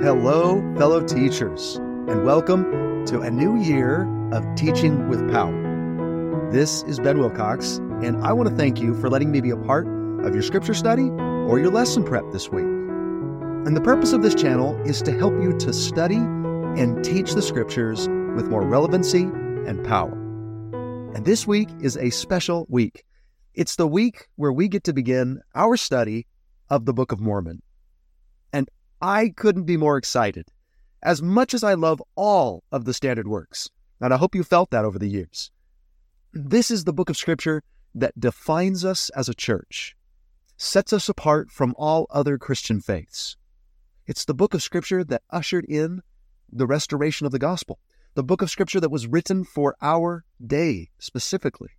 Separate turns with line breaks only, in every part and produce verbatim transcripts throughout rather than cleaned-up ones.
hello, fellow teachers, and welcome to a new year of Teaching with Power. This is Ben Wilcox, and I want to thank you for letting me be a part of your scripture study or your lesson prep this week. And the purpose of this channel is to help you to study and teach the scriptures with more relevancy and power. And this week is a special week. It's the week where we get to begin our study of the Book of Mormon. And I couldn't be more excited, as much as I love all of the standard works, and I hope you felt that over the years. This is the book of Scripture that defines us as a church, sets us apart from all other Christian faiths. It's the book of Scripture that ushered in the restoration of the gospel, the book of Scripture that was written for our day specifically,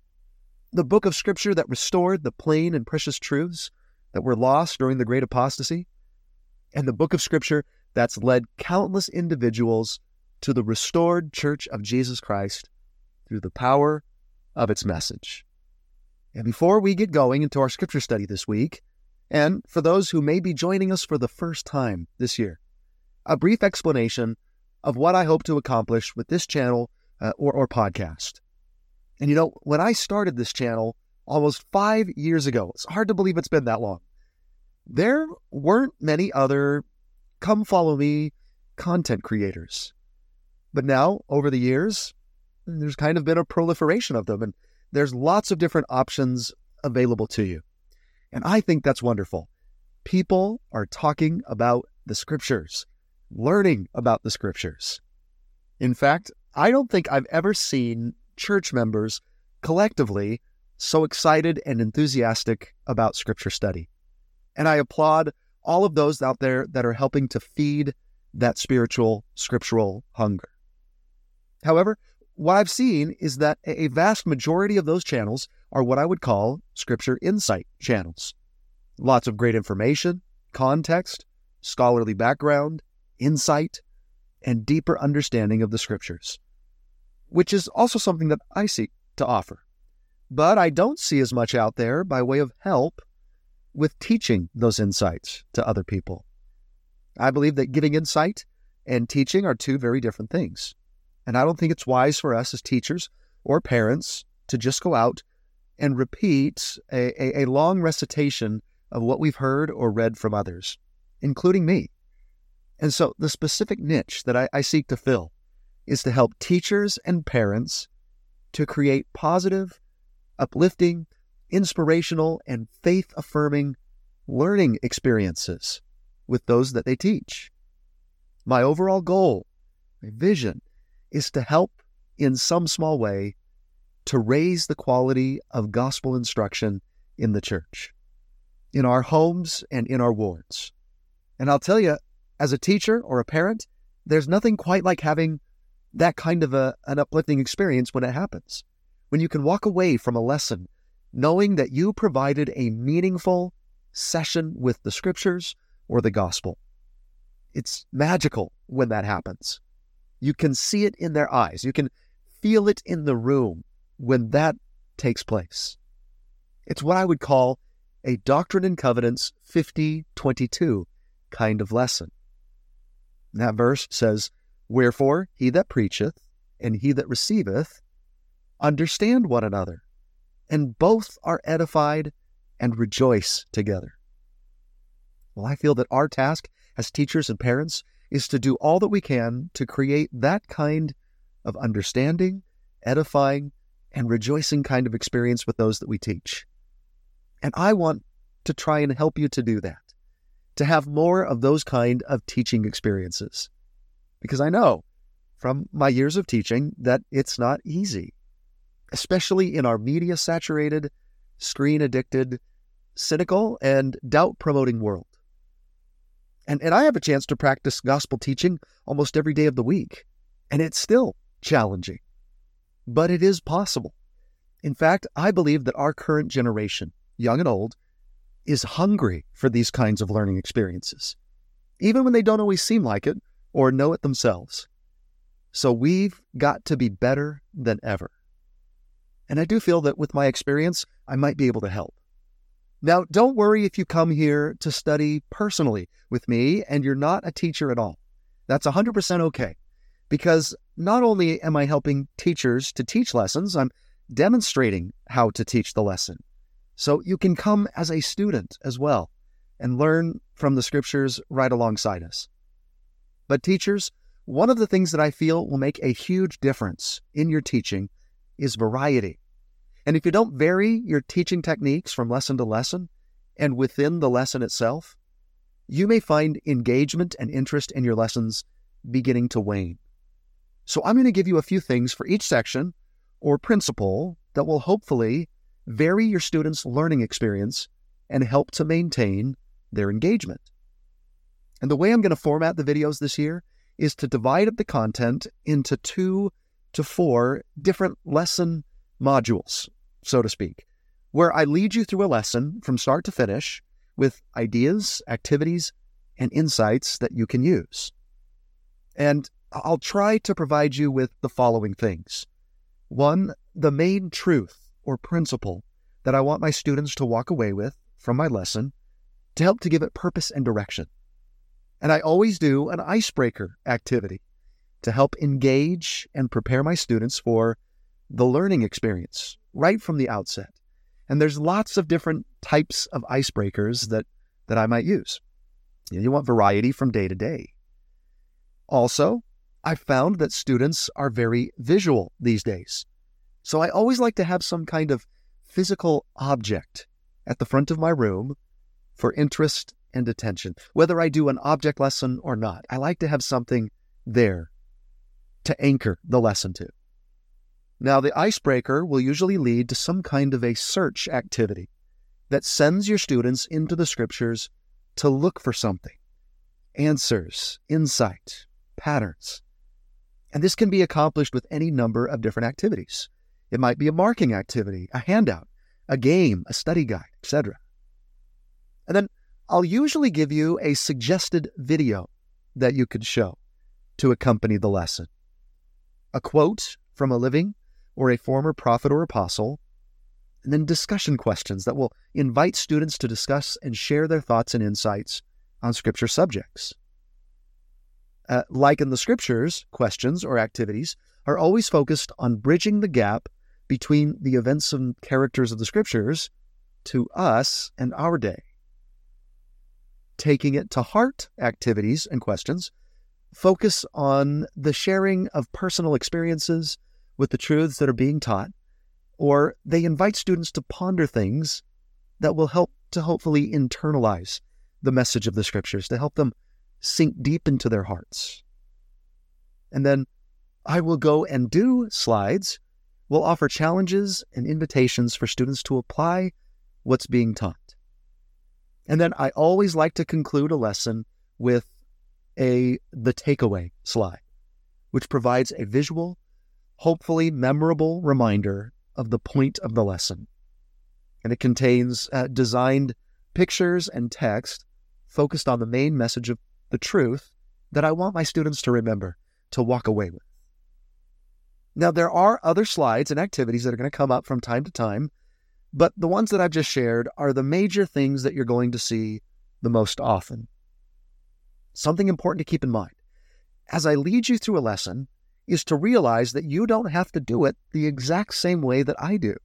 the book of Scripture that restored the plain and precious truths that were lost during the great apostasy, and the book of Scripture that's led countless individuals to the restored Church of Jesus Christ through the power of its message. And before we get going into our scripture study this week, and for those who may be joining us for the first time this year, a brief explanation of what I hope to accomplish with this channel uh, or, or podcast. And you know, when I started this channel almost five years ago, it's hard to believe it's been that long, there weren't many other come follow me content creators. But now, over the years, there's kind of been a proliferation of them, and there's lots of different options available to you. And I think that's wonderful. People are talking about the scriptures, learning about the scriptures. In fact, I don't think I've ever seen church members collectively so excited and enthusiastic about scripture study. And I applaud all of those out there that are helping to feed that spiritual, scriptural hunger. However, what I've seen is that a vast majority of those channels are what I would call scripture insight channels. Lots of great information, context, scholarly background, insight, and deeper understanding of the scriptures, which is also something that I seek to offer. But I don't see as much out there by way of help with teaching those insights to other people. I believe that giving insight and teaching are two very different things. And I don't think it's wise for us as teachers or parents to just go out and repeat a, a, a long recitation of what we've heard or read from others, including me. And so the specific niche that I, I seek to fill is to help teachers and parents to create positive, uplifting, inspirational, and faith-affirming learning experiences with those that they teach. My overall goal, my vision, is to help in some small way to raise the quality of gospel instruction in the church, in our homes and in our wards. And I'll tell you, as a teacher or a parent, there's nothing quite like having that kind of a, an uplifting experience when it happens. When you can walk away from a lesson knowing that you provided a meaningful session with the scriptures or the gospel. It's magical when that happens. You can see it in their eyes. You can feel it in the room when that takes place. It's what I would call a Doctrine and Covenants fifty twenty-two kind of lesson. That verse says, "Wherefore he that preacheth and he that receiveth understand one another, and both are edified and rejoice together." Well, I feel that our task as teachers and parents is to do all that we can to create that kind of understanding, edifying, and rejoicing kind of experience with those that we teach. And I want to try and help you to do that, to have more of those kind of teaching experiences. Because I know from my years of teaching that it's not easy, especially in our media-saturated, screen-addicted, cynical, and doubt-promoting world. And, and I have a chance to practice gospel teaching almost every day of the week, and it's still challenging. But it is possible. In fact, I believe that our current generation, young and old, is hungry for these kinds of learning experiences, even when they don't always seem like it or know it themselves. So we've got to be better than ever. And I do feel that with my experience, I might be able to help. Now, don't worry if you come here to study personally with me and you're not a teacher at all. That's one hundred percent okay, because not only am I helping teachers to teach lessons, I'm demonstrating how to teach the lesson. So you can come as a student as well and learn from the scriptures right alongside us. But teachers, one of the things that I feel will make a huge difference in your teaching is variety. And if you don't vary your teaching techniques from lesson to lesson and within the lesson itself, you may find engagement and interest in your lessons beginning to wane. So I'm going to give you a few things for each section or principle that will hopefully vary your students' learning experience and help to maintain their engagement. And the way I'm going to format the videos this year is to divide up the content into two to four different lesson modules, so to speak, where I lead you through a lesson from start to finish with ideas, activities, and insights that you can use. And I'll try to provide you with the following things. One, the main truth or principle that I want my students to walk away with from my lesson to help to give it purpose and direction. And I always do an icebreaker activity to help engage and prepare my students for the learning experience right from the outset. And there's lots of different types of icebreakers that, that I might use. You know, you want variety from day to day. Also, I've found that students are very visual these days. So I always like to have some kind of physical object at the front of my room for interest and attention. Whether I do an object lesson or not, I like to have something there to anchor the lesson to. Now, the icebreaker will usually lead to some kind of a search activity that sends your students into the scriptures to look for something, answers, insight, patterns. And this can be accomplished with any number of different activities. It might be a marking activity, a handout, a game, a study guide, et cetera. And then I'll usually give you a suggested video that you could show to accompany the lesson. A quote from a living or a former prophet or apostle, and then discussion questions that will invite students to discuss and share their thoughts and insights on scripture subjects. Uh, like in the scriptures, questions or activities are always focused on bridging the gap between the events and characters of the scriptures to us and our day. Taking it to heart activities and questions focus on the sharing of personal experiences with the truths that are being taught, or they invite students to ponder things that will help to hopefully internalize the message of the scriptures, to help them sink deep into their hearts. And then I will go and do slides, will offer challenges and invitations for students to apply what's being taught. And then I always like to conclude a lesson with a the takeaway slide, which provides a visual, hopefully memorable reminder of the point of the lesson. And it contains uh, designed pictures and text focused on the main message of the truth that I want my students to remember, to walk away with. Now, there are other slides and activities that are going to come up from time to time, but the ones that I've just shared are the major things that you're going to see the most often. Something important to keep in mind as I lead you through a lesson is to realize that you don't have to do it the exact same way that I do.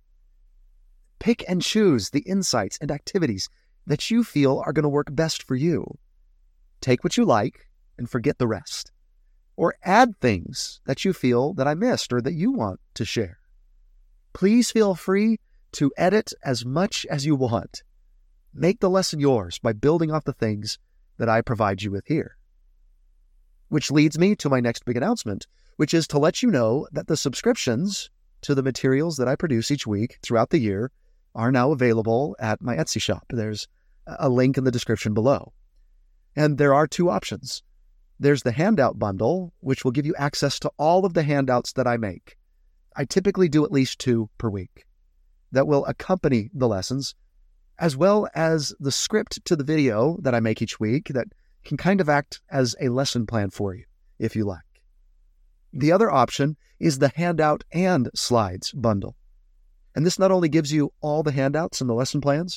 Pick and choose the insights and activities that you feel are going to work best for you. Take what you like and forget the rest. Or add things that you feel that I missed or that you want to share. Please feel free to edit as much as you want. Make the lesson yours by building off the things that I provide you with here. Which leads me to my next big announcement, which is to let you know that the subscriptions to the materials that I produce each week throughout the year are now available at my Etsy shop. There's a link in the description below. And there are two options. There's the handout bundle, which will give you access to all of the handouts that I make. I typically do at least two per week that will accompany the lessons, as well as the script to the video that I make each week that can kind of act as a lesson plan for you, if you like. The other option is the handout and slides bundle. And this not only gives you all the handouts and the lesson plans,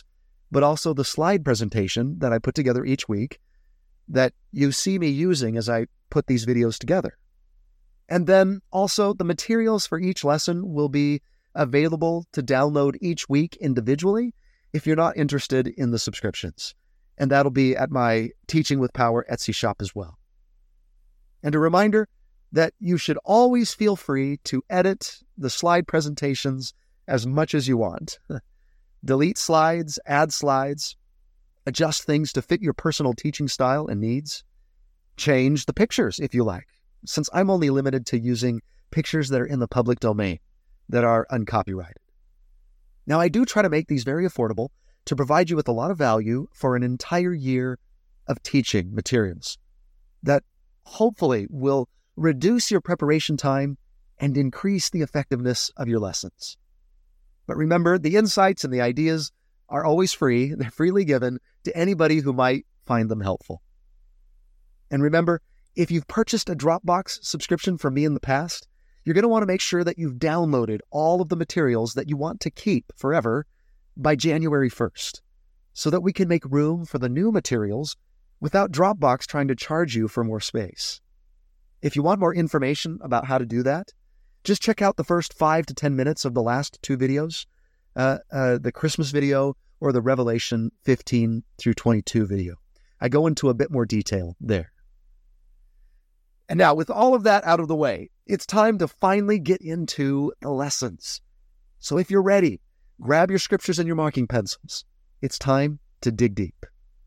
but also the slide presentation that I put together each week that you see me using as I put these videos together. And then also the materials for each lesson will be available to download each week individually if you're not interested in the subscriptions. And that'll be at my Teaching with Power Etsy shop as well. And a reminder that you should always feel free to edit the slide presentations as much as you want. Delete slides, add slides, adjust things to fit your personal teaching style and needs. Change the pictures if you like, since I'm only limited to using pictures that are in the public domain, that are uncopyrighted. Now, I do try to make these very affordable to provide you with a lot of value for an entire year of teaching materials that hopefully will reduce your preparation time and increase the effectiveness of your lessons. But remember, the insights and the ideas are always free. They're freely given to anybody who might find them helpful. And remember, if you've purchased a Dropbox subscription from me in the past, you're going to want to make sure that you've downloaded all of the materials that you want to keep forever by January first, so that we can make room for the new materials without Dropbox trying to charge you for more space. If you want more information about how to do that, just check out the first five to ten minutes of the last two videos, uh, uh, the Christmas video or the Revelation fifteen through twenty-two video. I go into a bit more detail there. And now, with all of that out of the way, it's time to finally get into the lessons. So if you're ready, grab your scriptures and your marking pencils. It's time to dig deep.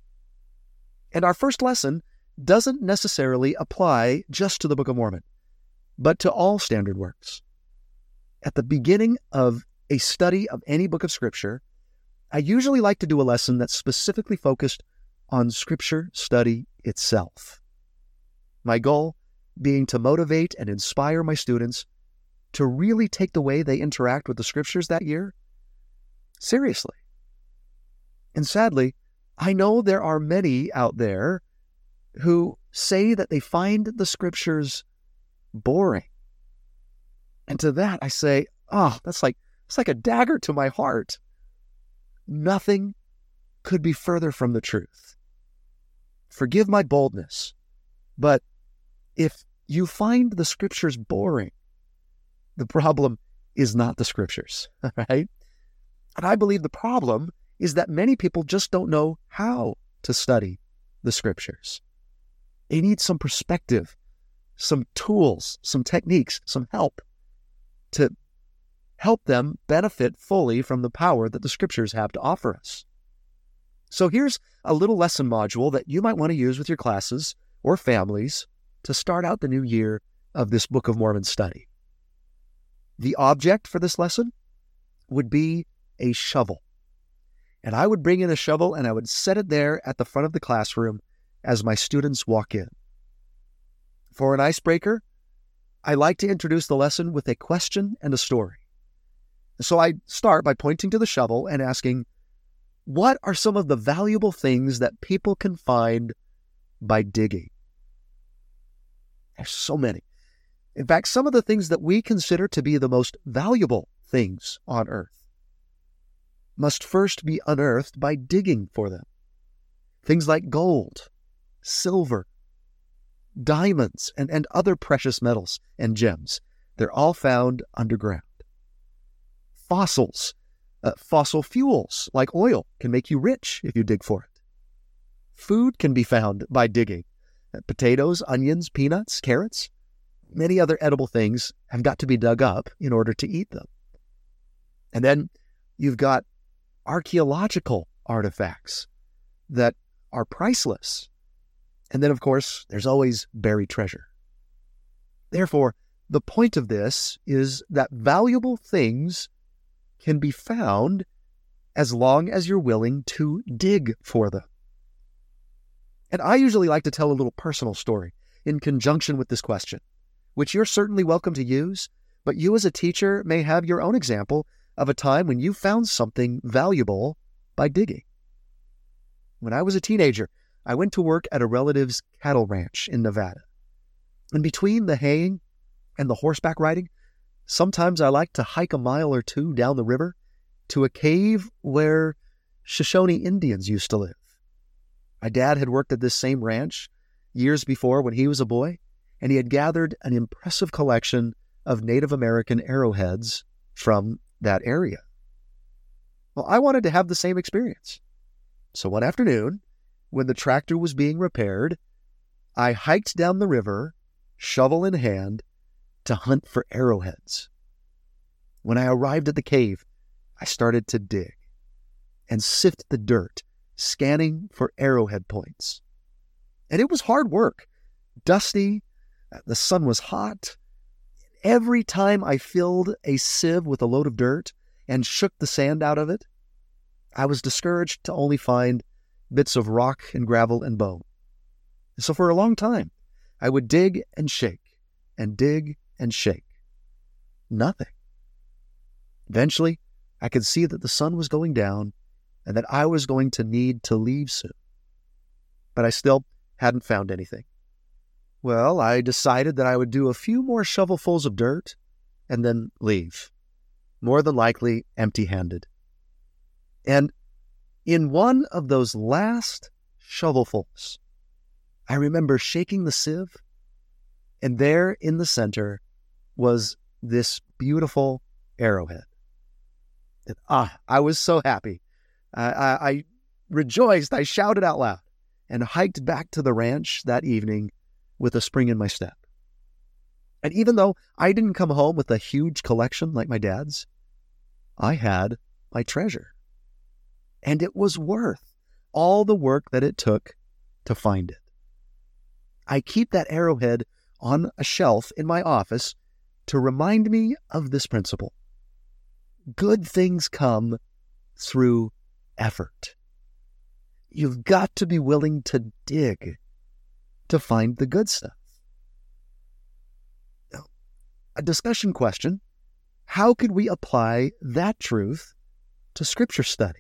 And our first lesson doesn't necessarily apply just to the Book of Mormon, but to all standard works. At the beginning of a study of any book of Scripture, I usually like to do a lesson that's specifically focused on Scripture study itself. My goal being to motivate and inspire my students to really take the way they interact with the Scriptures that year seriously. And sadly, I know there are many out there who say that they find the Scriptures boring. And to that I say, oh, that's like, it's like a dagger to my heart. Nothing could be further from the truth. Forgive my boldness, but if you find the Scriptures boring, the problem is not the Scriptures, right? And I believe the problem is that many people just don't know how to study the Scriptures. They need some perspective, some tools, some techniques, some help to help them benefit fully from the power that the Scriptures have to offer us. So here's a little lesson module that you might want to use with your classes or families to start out the new year of this Book of Mormon study. The object for this lesson would be a shovel. And I would bring in a shovel and I would set it there at the front of the classroom as my students walk in. For an icebreaker, I like to introduce the lesson with a question and a story. So I start by pointing to the shovel and asking, what are some of the valuable things that people can find by digging? There's so many. In fact, some of the things that we consider to be the most valuable things on earth must first be unearthed by digging for them. Things like gold, silver, diamonds, and, and other precious metals and gems. They're all found underground. Fossils, uh, fossil fuels like oil can make you rich if you dig for it. Food can be found by digging. Uh, potatoes, onions, peanuts, carrots, many other edible things have got to be dug up in order to eat them. And then you've got archaeological artifacts that are priceless. And then, of course, there's always buried treasure. Therefore, the point of this is that valuable things can be found as long as you're willing to dig for them. And I usually like to tell a little personal story in conjunction with this question, which you're certainly welcome to use, but you as a teacher may have your own example of a time when you found something valuable by digging. When I was a teenager, I went to work at a relative's cattle ranch in Nevada. And between the haying and the horseback riding, sometimes I liked to hike a mile or two down the river to a cave where Shoshone Indians used to live. My dad had worked at this same ranch years before when he was a boy, and he had gathered an impressive collection of Native American arrowheads from that area. Well, I wanted to have the same experience. So one afternoon, when the tractor was being repaired, I hiked down the river, shovel in hand, to hunt for arrowheads. When I arrived at the cave, I started to dig and sift the dirt, scanning for arrowhead points. And it was hard work, dusty, the sun was hot. Every time I filled a sieve with a load of dirt and shook the sand out of it, I was discouraged to only find bits of rock and gravel and bone. So for a long time, I would dig and shake and dig and shake. Nothing. Eventually, I could see that the sun was going down and that I was going to need to leave soon. But I still hadn't found anything. Well, I decided that I would do a few more shovelfuls of dirt and then leave, more than likely empty-handed. And in one of those last shovelfuls, I remember shaking the sieve, and there in the center was this beautiful arrowhead. And, ah, I was so happy. I, I, I rejoiced, I shouted out loud, and hiked back to the ranch that evening with a spring in my step. And even though I didn't come home with a huge collection like my dad's, I had my treasure. And it was worth all the work that it took to find it. I keep that arrowhead on a shelf in my office to remind me of this principle. Good things come through effort. You've got to be willing to dig to find the good stuff. Now, a discussion question: how could we apply that truth to Scripture study?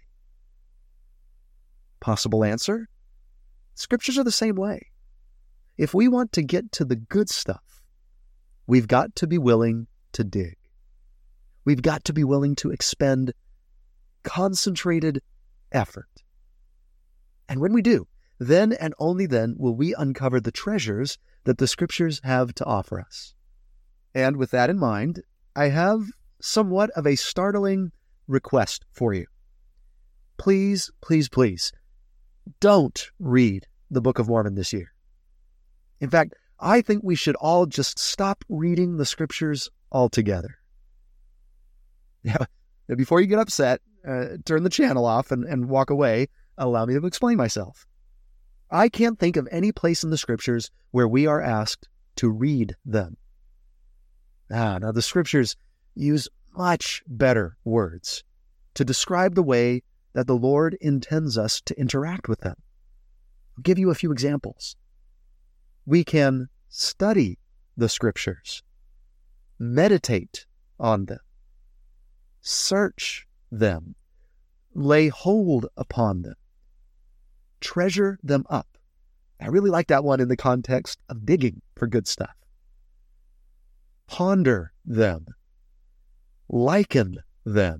Possible answer: Scriptures are the same way. If we want to get to the good stuff, we've got to be willing to dig. We've got to be willing to expend concentrated effort. And when we do, then and only then will we uncover the treasures that the Scriptures have to offer us. And with that in mind, I have somewhat of a startling request for you. Please, please, please, don't read the Book of Mormon this year. In fact, I think we should all just stop reading the Scriptures altogether. Now, before you get upset, uh, turn the channel off and, and walk away. Allow me to explain myself. I can't think of any place in the Scriptures where we are asked to read them. Ah, now the Scriptures use much better words to describe the way that the Lord intends us to interact with them. I'll give you a few examples. We can study the Scriptures, meditate on them, search them, lay hold upon them, treasure them up. I really like that one in the context of digging for good stuff. Ponder them, liken them,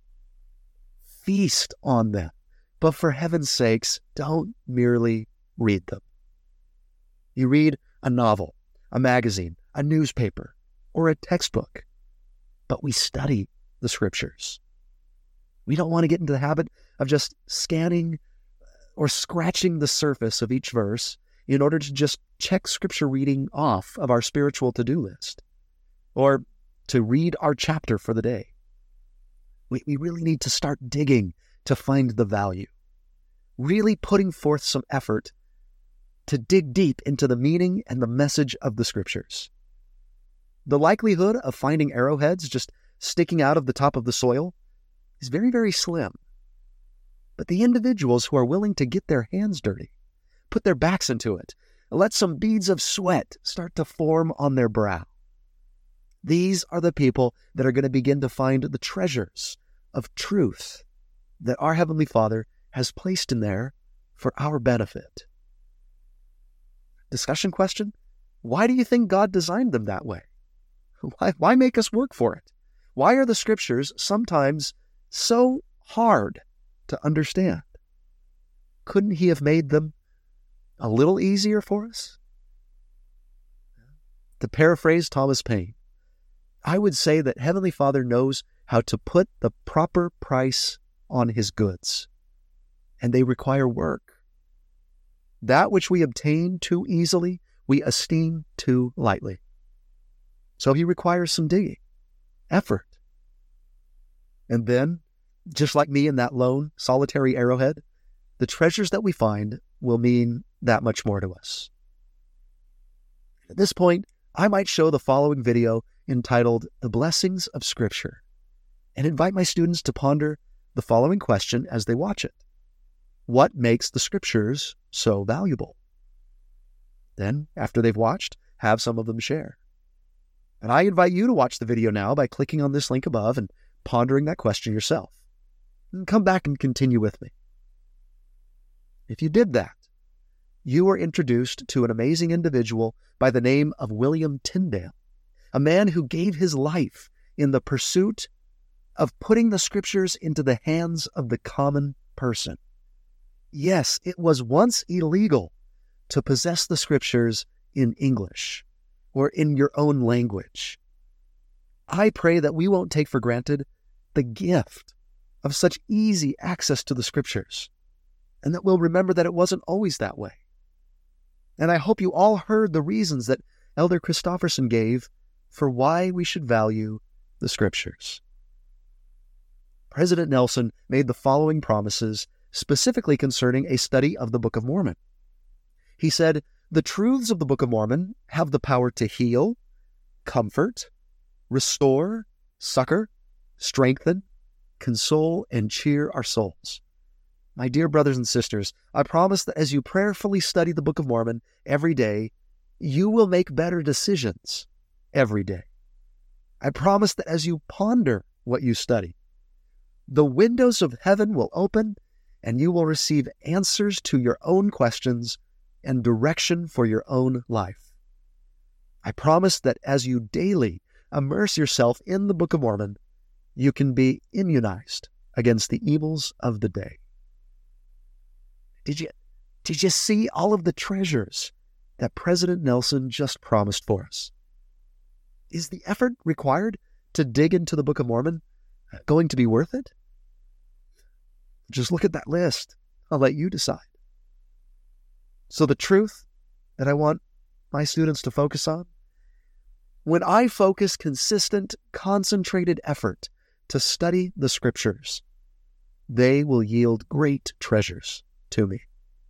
feast on them, but for heaven's sakes, don't merely read them. You read a novel, a magazine, a newspaper, or a textbook, but we study the Scriptures. We don't want to get into the habit of just scanning or scratching the surface of each verse in order to just check Scripture reading off of our spiritual to-do list, or to read our chapter for the day. We, we really need to start digging to find the value, really putting forth some effort to dig deep into the meaning and the message of the Scriptures. The likelihood of finding arrowheads just sticking out of the top of the soil is very, very slim. But the individuals who are willing to get their hands dirty, put their backs into it, let some beads of sweat start to form on their brow, these are the people that are going to begin to find the treasures of truth that our Heavenly Father has placed in there for our benefit. Discussion question: why do you think God designed them that way? Why, why make us work for it? Why are the Scriptures sometimes so hard to understand. Couldn't he have made them a little easier for us? To paraphrase Thomas Paine, I would say that Heavenly Father knows how to put the proper price on his goods, and they require work. That which we obtain too easily, we esteem too lightly. So he requires some digging, effort. And then, just like me in that lone, solitary arrowhead, the treasures that we find will mean that much more to us. At this point, I might show the following video entitled The Blessings of Scripture and invite my students to ponder the following question as they watch it. What makes the Scriptures so valuable? Then, after they've watched, have some of them share. And I invite you to watch the video now by clicking on this link above and pondering that question yourself. And come back and continue with me. If you did that, you were introduced to an amazing individual by the name of William Tyndale, a man who gave his life in the pursuit of putting the Scriptures into the hands of the common person. Yes, it was once illegal to possess the Scriptures in English or in your own language. I pray that we won't take for granted the gift of such easy access to the Scriptures, and that we'll remember that it wasn't always that way. And I hope you all heard the reasons that Elder Christofferson gave for why we should value the Scriptures. President Nelson made the following promises specifically concerning a study of the Book of Mormon. He said, "The truths of the Book of Mormon have the power to heal, comfort, restore, succor, strengthen, console, and cheer our souls." My dear brothers and sisters, I promise that as you prayerfully study the Book of Mormon every day, you will make better decisions every day. I promise that as you ponder what you study, the windows of heaven will open and you will receive answers to your own questions and direction for your own life. I promise that as you daily immerse yourself in the Book of Mormon, you can be immunized against the evils of the day. Did you, did you see all of the treasures that President Nelson just promised for us? Is the effort required to dig into the Book of Mormon going to be worth it? Just look at that list. I'll let you decide. So the truth that I want my students to focus on, when I focus consistent, concentrated effort to study the Scriptures, they will yield great treasures to me.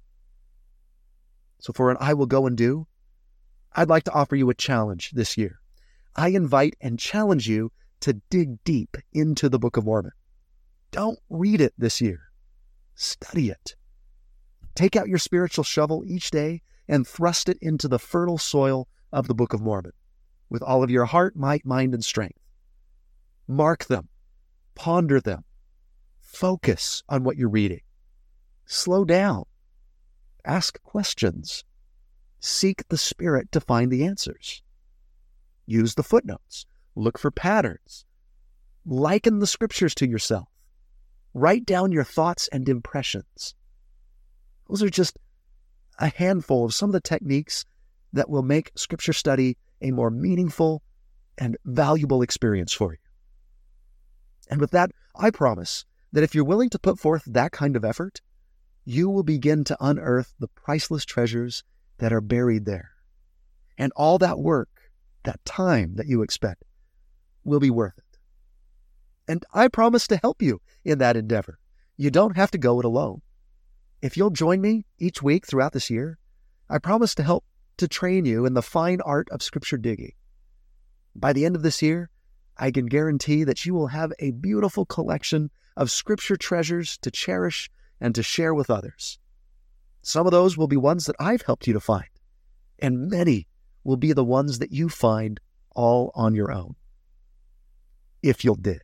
So for an I will go and do, I'd like to offer you a challenge this year. I invite and challenge you to dig deep into the Book of Mormon. Don't read it this year. Study it. Take out your spiritual shovel each day and thrust it into the fertile soil of the Book of Mormon with all of your heart, might, mind, and strength. Mark them. Ponder them. Focus on what you're reading. Slow down. Ask questions. Seek the Spirit to find the answers. Use the footnotes. Look for patterns. Liken the Scriptures to yourself. Write down your thoughts and impressions. Those are just a handful of some of the techniques that will make Scripture study a more meaningful and valuable experience for you. And with that, I promise that if you're willing to put forth that kind of effort, you will begin to unearth the priceless treasures that are buried there. And all that work, that time that you expect, will be worth it. And I promise to help you in that endeavor. You don't have to go it alone. If you'll join me each week throughout this year, I promise to help to train you in the fine art of Scripture digging. By the end of this year, I can guarantee that you will have a beautiful collection of Scripture treasures to cherish and to share with others. Some of those will be ones that I've helped you to find, and many will be the ones that you find all on your own, if you'll dig.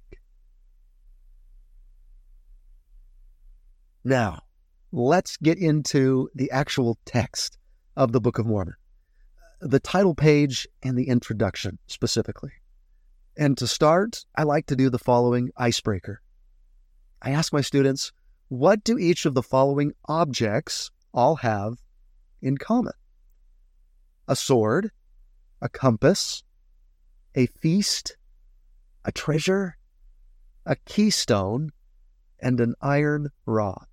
Now, let's get into the actual text of the Book of Mormon, the title page and the introduction specifically. And to start, I like to do the following icebreaker. I ask my students, what do each of the following objects all have in common? A sword, a compass, a feast, a treasure, a keystone, and an iron rod.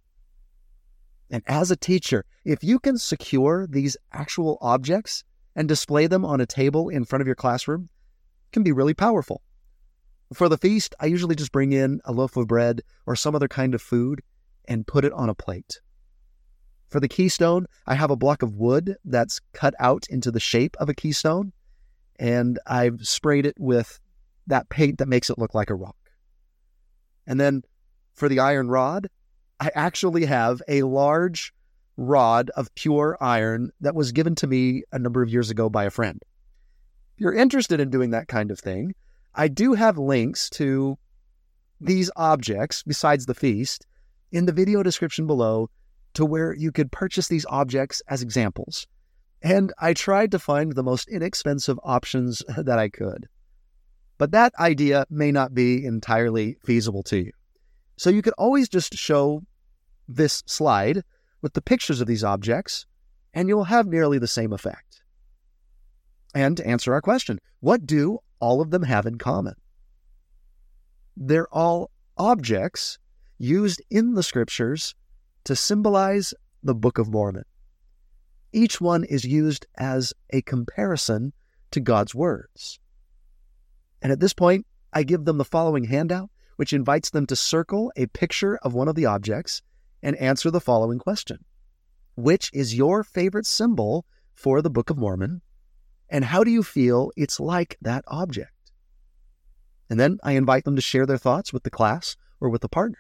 And as a teacher, if you can secure these actual objects and display them on a table in front of your classroom, it can be really powerful. For the feast, I usually just bring in a loaf of bread or some other kind of food and put it on a plate. For the keystone, I have a block of wood that's cut out into the shape of a keystone, and I've sprayed it with that paint that makes it look like a rock. And then for the iron rod, I actually have a large rod of pure iron that was given to me a number of years ago by a friend. If you're interested in doing that kind of thing, I do have links to these objects, besides the feast, in the video description below to where you could purchase these objects as examples. And I tried to find the most inexpensive options that I could. But that idea may not be entirely feasible to you. So you could always just show this slide with the pictures of these objects, and you'll have nearly the same effect. And to answer our question, what do all of them have in common? They're all objects used in the scriptures to symbolize the Book of Mormon. Each one is used as a comparison to God's words. And at this point, I give them the following handout, which invites them to circle a picture of one of the objects and answer the following question. Which is your favorite symbol for the Book of Mormon, and how do you feel it's like that object? And then I invite them to share their thoughts with the class or with a partner.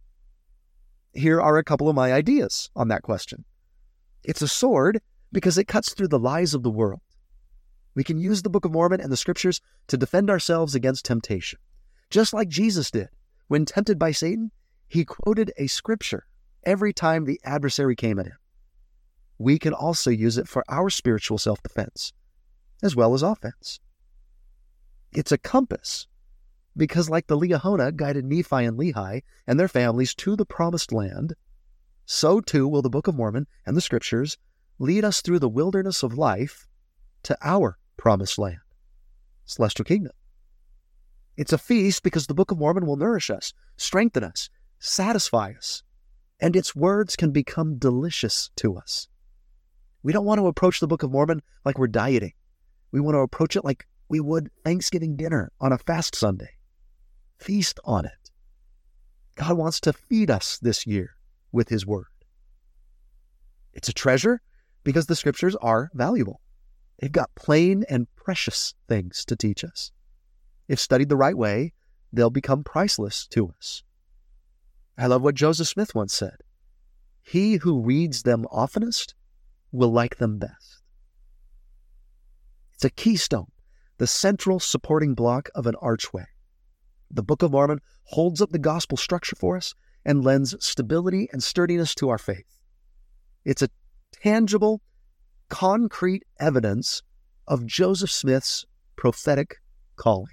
Here are a couple of my ideas on that question. It's a sword because it cuts through the lies of the world. We can use the Book of Mormon and the scriptures to defend ourselves against temptation. Just like Jesus did. When tempted by Satan, he quoted a scripture every time the adversary came at him. We can also use it for our spiritual self-defense, as well as offense. It's a compass, because like the Liahona guided Nephi and Lehi and their families to the promised land, so too will the Book of Mormon and the scriptures lead us through the wilderness of life to our promised land, celestial kingdom. It's a feast because the Book of Mormon will nourish us, strengthen us, satisfy us, and its words can become delicious to us. We don't want to approach the Book of Mormon like we're dieting. We want to approach it like we would Thanksgiving dinner on a fast Sunday. Feast on it. God wants to feed us this year with His Word. It's a treasure because the Scriptures are valuable. They've got plain and precious things to teach us. If studied the right way, they'll become priceless to us. I love what Joseph Smith once said. He who reads them oftenest will like them best. It's a keystone, the central supporting block of an archway. The Book of Mormon holds up the gospel structure for us and lends stability and sturdiness to our faith. It's a tangible, concrete evidence of Joseph Smith's prophetic calling.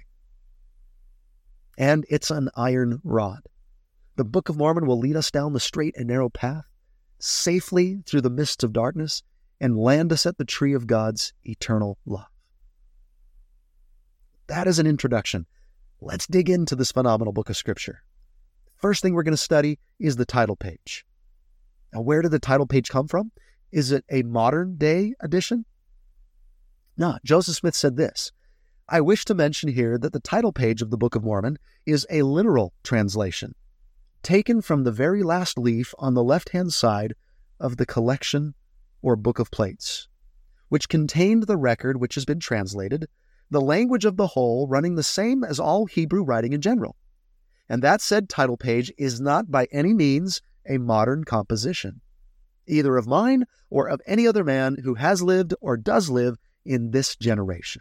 And it's an iron rod. The Book of Mormon will lead us down the straight and narrow path, safely through the mists of darkness, and land us at the tree of God's eternal love. That is an introduction. Let's dig into this phenomenal book of Scripture. First thing we're going to study is the title page. Now, where did the title page come from? Is it a modern day edition? No, Joseph Smith said this. I wish to mention here that the title page of the Book of Mormon is a literal translation, taken from the very last leaf on the left-hand side of the collection or book of plates, which contained the record which has been translated, the language of the whole running the same as all Hebrew writing in general. And that said title page is not by any means a modern composition, either of mine or of any other man who has lived or does live in this generation.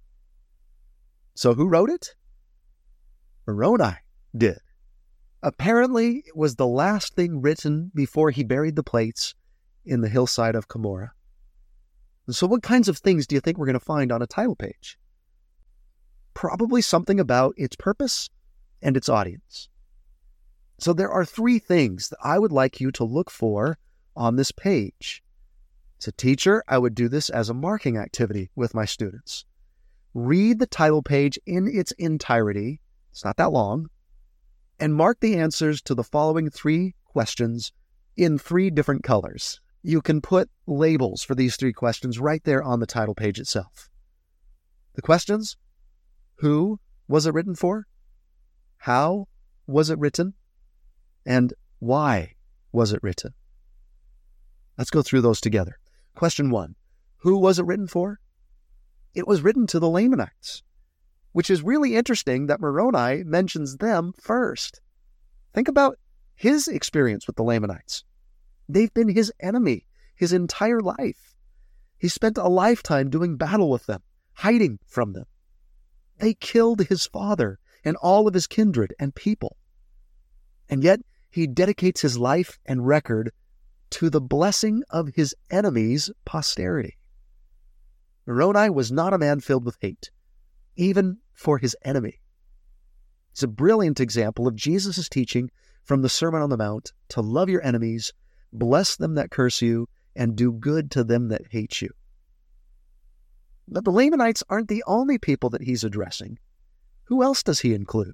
So who wrote it? Moroni did. Apparently, it was the last thing written before he buried the plates in the hillside of Cumorah. And so what kinds of things do you think we're going to find on a title page? Probably something about its purpose and its audience. So there are three things that I would like you to look for on this page. As a teacher, I would do this as a marking activity with my students. Read the title page in its entirety, it's not that long, and mark the answers to the following three questions in three different colors. You can put labels for these three questions right there on the title page itself. The questions: who was it written for? How was it written? And why was it written? Let's go through those together. Question one, who was it written for? It was written to the Lamanites, which is really interesting that Moroni mentions them first. Think about his experience with the Lamanites. They've been his enemy his entire life. He spent a lifetime doing battle with them, hiding from them. They killed his father and all of his kindred and people. And yet he dedicates his life and record to the blessing of his enemies' posterity. Moroni was not a man filled with hate, even for his enemy. It's a brilliant example of Jesus' teaching from the Sermon on the Mount to love your enemies, bless them that curse you, and do good to them that hate you. But the Lamanites aren't the only people that he's addressing. Who else does he include?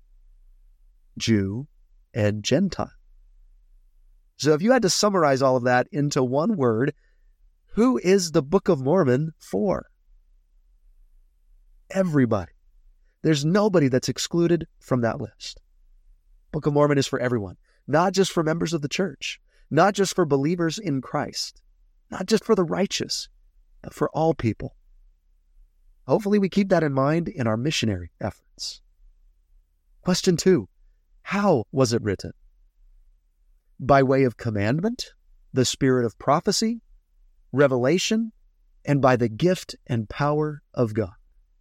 Jew and Gentile. So if you had to summarize all of that into one word, who is the Book of Mormon for? Everybody. There's nobody that's excluded from that list. Book of Mormon is for everyone, not just for members of the church, not just for believers in Christ, not just for the righteous, but for all people. Hopefully we keep that in mind in our missionary efforts. Question two, how was it written? By way of commandment, the spirit of prophecy, revelation, and by the gift and power of God.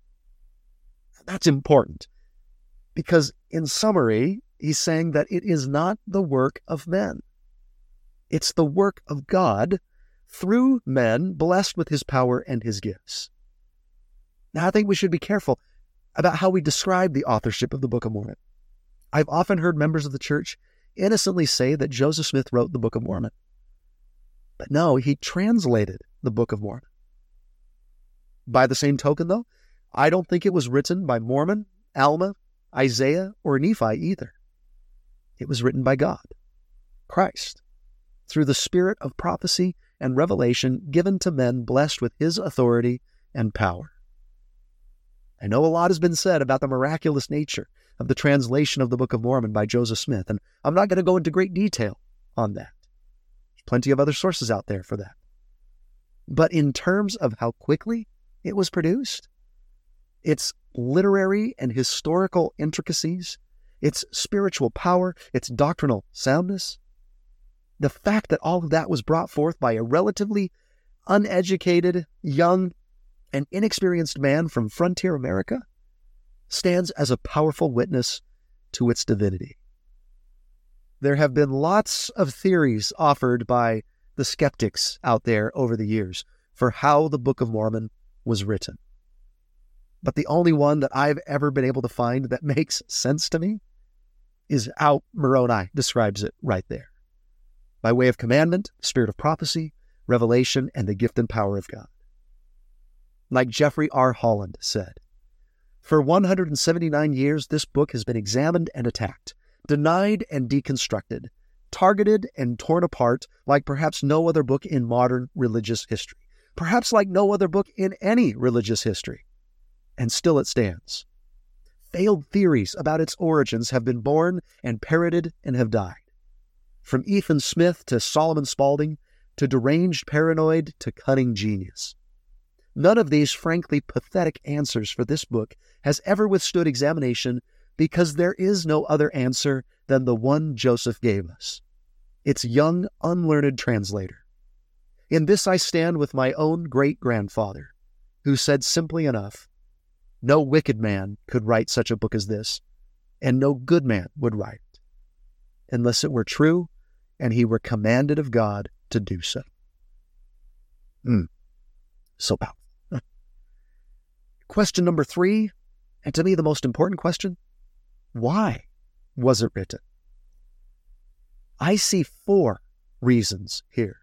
That's important because in summary, he's saying that it is not the work of men. It's the work of God through men blessed with his power and his gifts. Now, I think we should be careful about how we describe the authorship of the Book of Mormon. I've often heard members of the church innocently say that Joseph Smith wrote the Book of Mormon. But no, he translated the Book of Mormon. By the same token, though, I don't think it was written by Mormon, Alma, Isaiah, or Nephi either. It was written by God, Christ, through the spirit of prophecy and revelation given to men blessed with his authority and power. I know a lot has been said about the miraculous nature of the translation of the Book of Mormon by Joseph Smith, and I'm not going to go into great detail on that. There's plenty of other sources out there for that. But in terms of how quickly it was produced, its literary and historical intricacies, its spiritual power, its doctrinal soundness, the fact that all of that was brought forth by a relatively uneducated, young, and inexperienced man from frontier America stands as a powerful witness to its divinity. There have been lots of theories offered by the skeptics out there over the years for how the Book of Mormon was written. But the only one that I've ever been able to find that makes sense to me is how Moroni describes it right there. By way of commandment, spirit of prophecy, revelation, and the gift and power of God. Like Jeffrey R. Holland said, for one hundred seventy-nine years, this book has been examined and attacked, denied and deconstructed, targeted and torn apart like perhaps no other book in modern religious history, perhaps like no other book in any religious history. And still it stands. Failed theories about its origins have been born and parroted and have died. From Ethan Smith to Solomon Spaulding, to deranged paranoid to cunning genius. None of these frankly pathetic answers for this book has ever withstood examination because there is no other answer than the one Joseph gave us, its young, unlearned translator. In this I stand with my own great-grandfather, who said simply enough, no wicked man could write such a book as this, and no good man would write it, unless it were true and he were commanded of God to do so. Mm. So powerful. Question number three, and to me the most important question, why was it written? I see four reasons here.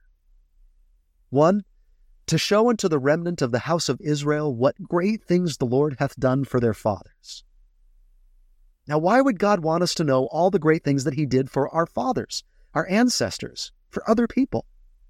One, to show unto the remnant of the house of Israel what great things the Lord hath done for their fathers. Now, why would God want us to know all the great things that he did for our fathers, our ancestors, for other people?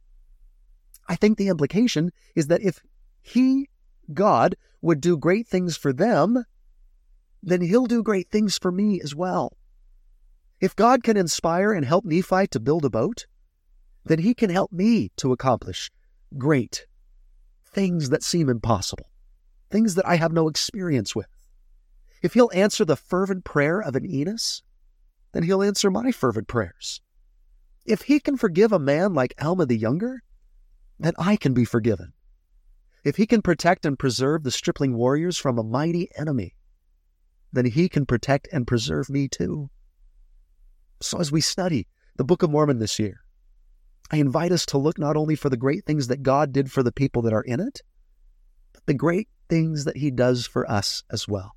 I think the implication is that if he, God, would do great things for them, then he'll do great things for me as well. If God can inspire and help Nephi to build a boat, then he can help me to accomplish great things that seem impossible, things that I have no experience with. If he'll answer the fervent prayer of an Enos, then he'll answer my fervent prayers. If he can forgive a man like Alma the Younger, then I can be forgiven. If he can protect and preserve the stripling warriors from a mighty enemy, then he can protect and preserve me too. So as we study the Book of Mormon this year, I invite us to look not only for the great things that God did for the people that are in it, but the great things that he does for us as well.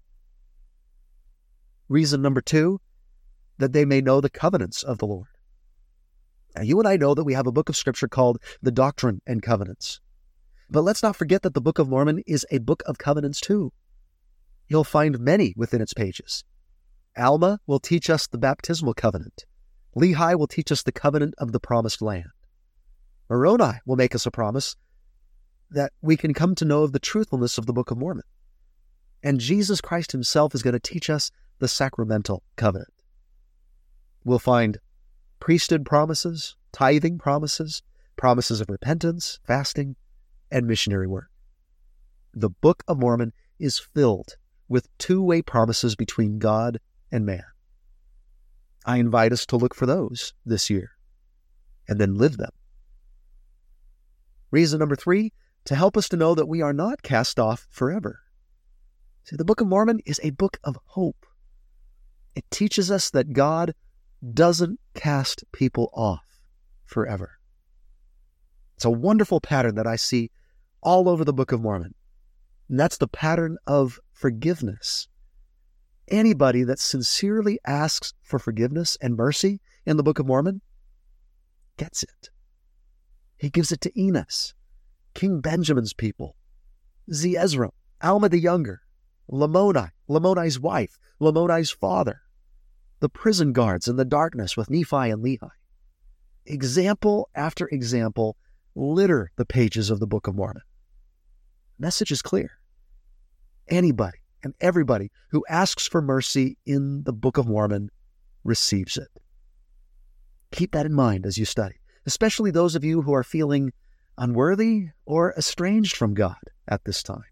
Reason number two, that they may know the covenants of the Lord. Now, you and I know that we have a book of Scripture called the Doctrine and Covenants. But let's not forget that the Book of Mormon is a book of covenants too. You'll find many within its pages. Alma will teach us the baptismal covenant. Lehi will teach us the covenant of the promised land. Moroni will make us a promise that we can come to know of the truthfulness of the Book of Mormon. And Jesus Christ himself is going to teach us the sacramental covenant. We'll find priesthood promises, tithing promises, promises of repentance, fasting, and missionary work. The Book of Mormon is filled with two-way promises between God and man. I invite us to look for those this year and then live them. Reason number three, to help us to know that we are not cast off forever. See, the Book of Mormon is a book of hope. It teaches us that God doesn't cast people off forever. It's a wonderful pattern that I see all over the Book of Mormon. And that's the pattern of forgiveness. Anybody that sincerely asks for forgiveness and mercy in the Book of Mormon gets it. He gives it to Enos, King Benjamin's people, Zeezrom, Alma the Younger, Lamoni, Lamoni's wife, Lamoni's father, the prison guards in the darkness with Nephi and Lehi. Example after example litter the pages of the Book of Mormon. Message is clear. Anybody and everybody who asks for mercy in the Book of Mormon receives it. Keep that in mind as you study, especially those of you who are feeling unworthy or estranged from God at this time.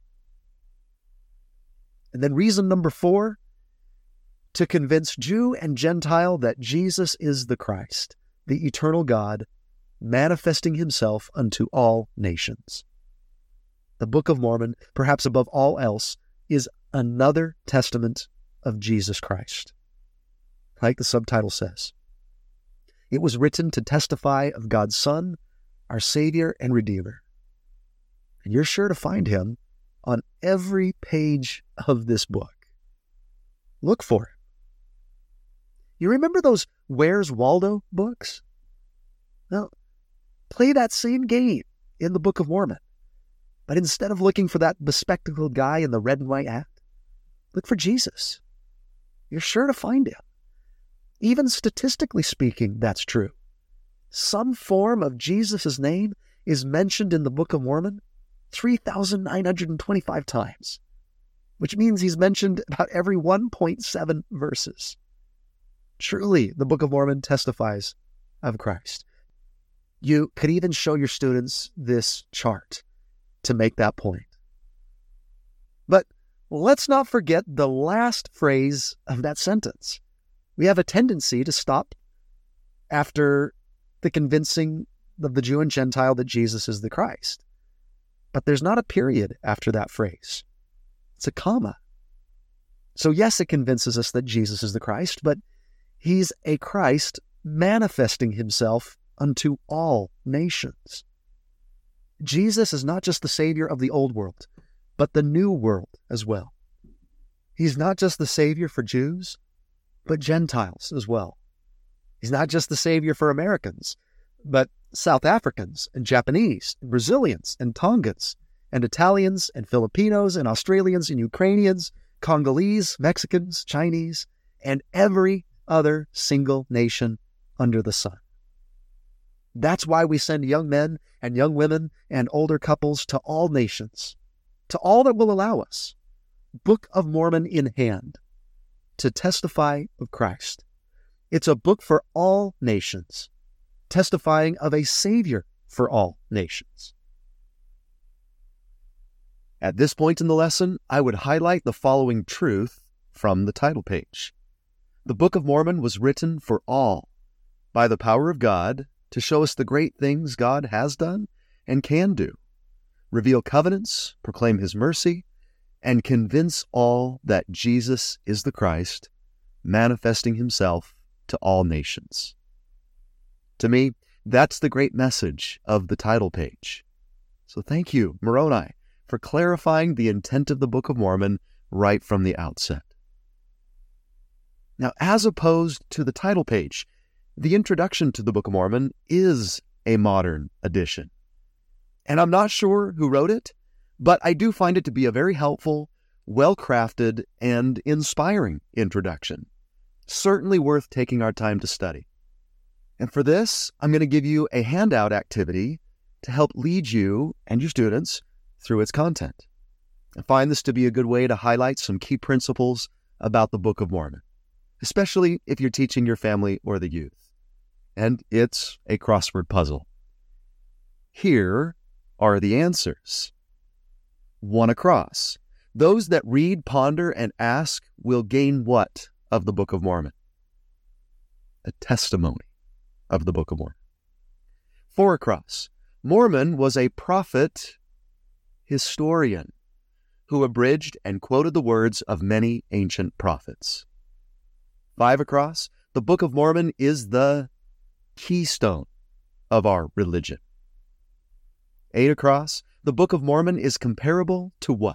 And then reason number four, to convince Jew and Gentile that Jesus is the Christ, the eternal God, manifesting himself unto all nations. The Book of Mormon, perhaps above all else, is another testament of Jesus Christ. Like the subtitle says, it was written to testify of God's Son, our Savior and Redeemer. And you're sure to find him on every page of this book. Look for him. You remember those Where's Waldo books? Well, play that same game in the Book of Mormon. But instead of looking for that bespectacled guy in the red and white hat, look for Jesus. You're sure to find him. Even statistically speaking, that's true. Some form of Jesus' name is mentioned in the Book of Mormon three thousand nine hundred twenty-five times, which means he's mentioned about every one point seven verses. Truly, the Book of Mormon testifies of Christ. You could even show your students this chart to make that point. But let's not forget the last phrase of that sentence. We have a tendency to stop after the convincing of the Jew and Gentile that Jesus is the Christ. But there's not a period after that phrase. It's a comma. So yes, it convinces us that Jesus is the Christ, but he's a Christ manifesting himself unto all nations. Jesus is not just the Savior of the old world, but the new world as well. He's not just the Savior for Jews, but Gentiles as well. He's not just the Savior for Americans, but South Africans and Japanese, and Brazilians and Tongans, and Italians and Filipinos and Australians and Ukrainians, Congolese, Mexicans, Chinese, and every other single nation under the sun. That's why we send young men and young women and older couples to all nations, to all that will allow us, Book of Mormon in hand, to testify of Christ. It's a book for all nations, testifying of a Savior for all nations. At this point in the lesson, I would highlight the following truth from the title page. The Book of Mormon was written for all, by the power of God, to show us the great things God has done and can do, reveal covenants, proclaim His mercy, and convince all that Jesus is the Christ, manifesting Himself to all nations. To me, that's the great message of the title page. So thank you, Moroni, for clarifying the intent of the Book of Mormon right from the outset. Now, as opposed to the title page, the introduction to the Book of Mormon is a modern edition. And I'm not sure who wrote it, but I do find it to be a very helpful, well-crafted, and inspiring introduction. Certainly worth taking our time to study. And for this, I'm going to give you a handout activity to help lead you and your students through its content. I find this to be a good way to highlight some key principles about the Book of Mormon, especially if you're teaching your family or the youth. And it's a crossword puzzle. Here are the answers. One across. Those that read, ponder, and ask will gain what of the Book of Mormon? A testimony of the Book of Mormon. Four across. Mormon was a prophet historian who abridged and quoted the words of many ancient prophets. Five across. The Book of Mormon is the keystone of our religion. Eight across. The Book of Mormon is comparable to what?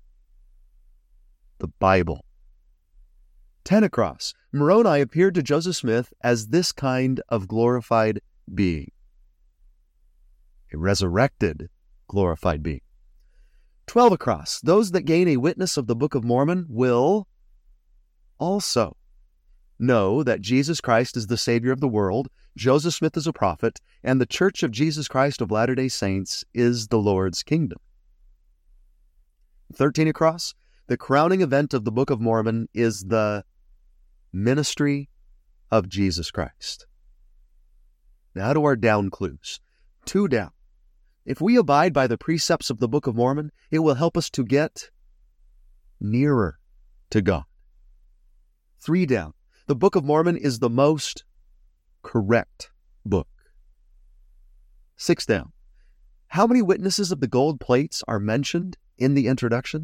The Bible. Ten across. Moroni appeared to Joseph Smith as this kind of glorified being. A resurrected glorified being. Twelve across. Those that gain a witness of the Book of Mormon will also know that Jesus Christ is the Savior of the world, Joseph Smith is a prophet, and the Church of Jesus Christ of Latter-day Saints is the Lord's kingdom. Thirteen across. The crowning event of the Book of Mormon is the ministry of Jesus Christ. Now to our down clues. Two down. If we abide by the precepts of the Book of Mormon, it will help us to get nearer to God. Three down. The Book of Mormon is the most correct book. Six down. How many witnesses of the gold plates are mentioned in the introduction?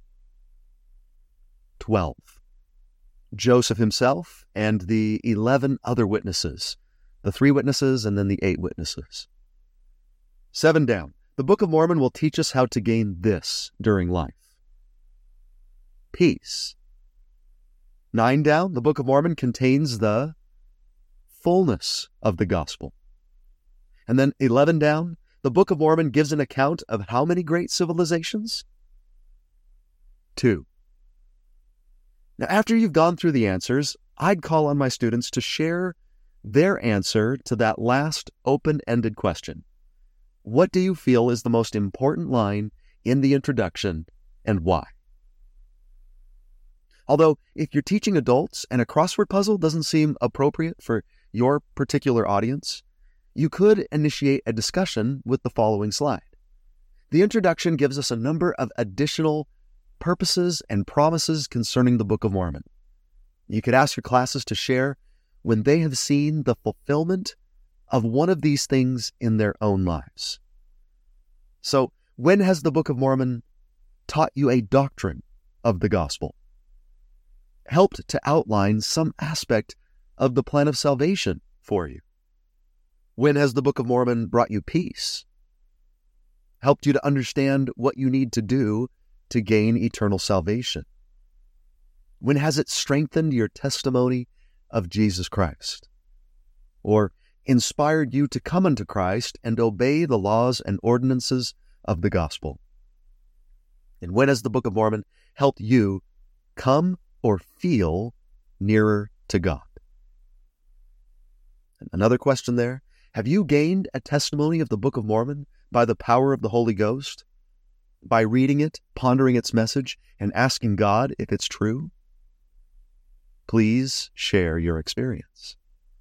Twelve. Joseph himself and the eleven other witnesses, the three witnesses and then the eight witnesses. Seven down. The Book of Mormon will teach us how to gain this during life. Peace. Nine down. The Book of Mormon contains the fullness of the gospel. And then eleven down. The Book of Mormon gives an account of how many great civilizations? Two. Now, after you've gone through the answers, I'd call on my students to share their answer to that last open-ended question. What do you feel is the most important line in the introduction, and why? Although, if you're teaching adults and a crossword puzzle doesn't seem appropriate for your particular audience, you could initiate a discussion with the following slide. The introduction gives us a number of additional purposes and promises concerning the Book of Mormon. You could ask your classes to share when they have seen the fulfillment of one of these things in their own lives. So, when has the Book of Mormon taught you a doctrine of the gospel? Helped to outline some aspect of the plan of salvation for you? When has the Book of Mormon brought you peace? Helped you to understand what you need to do to gain eternal salvation? When has it strengthened your testimony of Jesus Christ? or inspired you to come unto Christ and obey the laws and ordinances of the gospel? And when has the Book of Mormon helped you come or feel nearer to God? Another question there, have you gained a testimony of the Book of Mormon by the power of the Holy Ghost? By reading it, pondering its message, and asking God if it's true? Please share your experience.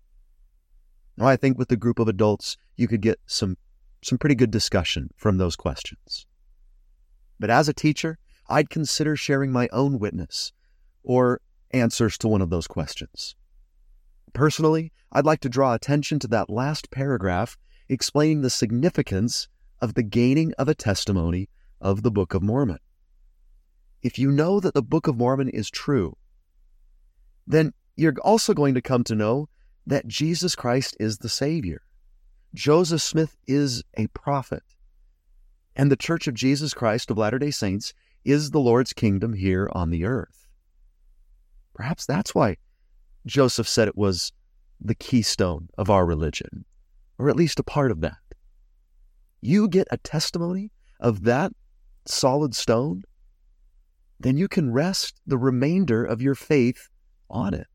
Now, I think with the group of adults, you could get some, some pretty good discussion from those questions. But as a teacher, I'd consider sharing my own witness or answers to one of those questions. Personally, I'd like to draw attention to that last paragraph explaining the significance of the gaining of a testimony of the Book of Mormon. If you know that the Book of Mormon is true, then you're also going to come to know that Jesus Christ is the Savior. Joseph Smith is a prophet. And the Church of Jesus Christ of Latter-day Saints is the Lord's kingdom here on the earth. Perhaps that's why Joseph said it was the keystone of our religion, or at least a part of that. You get a testimony of that solid stone, then you can rest the remainder of your faith on it.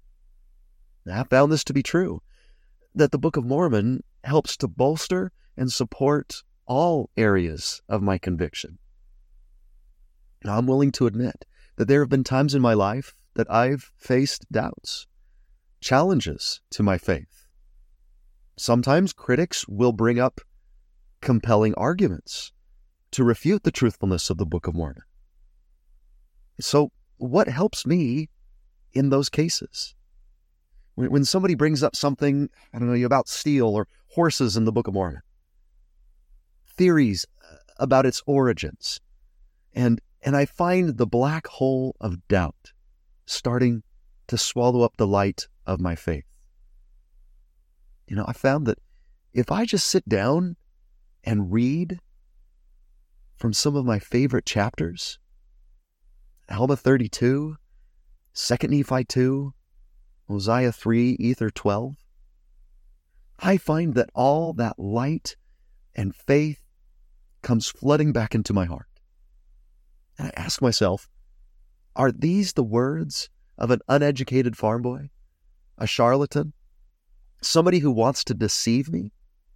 I found this to be true, that the Book of Mormon helps to bolster and support all areas of my conviction. Now, I'm willing to admit that there have been times in my life that I've faced doubts, challenges to my faith. Sometimes critics will bring up compelling arguments to refute the truthfulness of the Book of Mormon. So what helps me in those cases? When, when somebody brings up something, I don't know, about steel or horses in the Book of Mormon, theories about its origins, and, and I find the black hole of doubt starting to swallow up the light of my faith. You know, I found that if I just sit down and read from some of my favorite chapters, Alma thirty-two, Second Nephi two, Mosiah three, Ether twelve, I find that all that light and faith comes flooding back into my heart. And I ask myself, are these the words of an uneducated farm boy, a charlatan, somebody who wants to deceive me?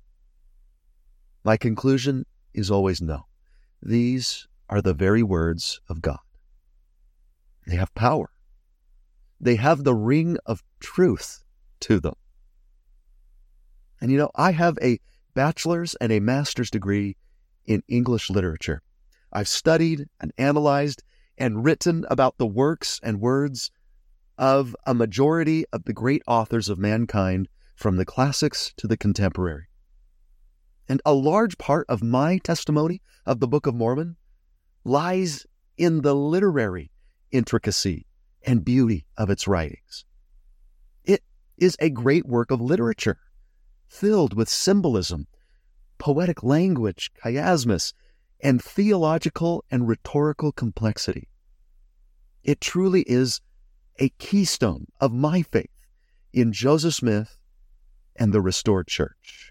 My conclusion is always no. These are the very words of God. They have power. They have the ring of truth to them. And you know, I have a bachelor's and a master's degree in English literature. I've studied and analyzed and written about the works and words of a majority of the great authors of mankind, from the classics to the contemporary. And a large part of my testimony of the Book of Mormon lies in the literary intricacy and beauty of its writings. It is a great work of literature, filled with symbolism, poetic language, chiasmus, and theological and rhetorical complexity. It truly is a keystone of my faith in Joseph Smith and the restored church.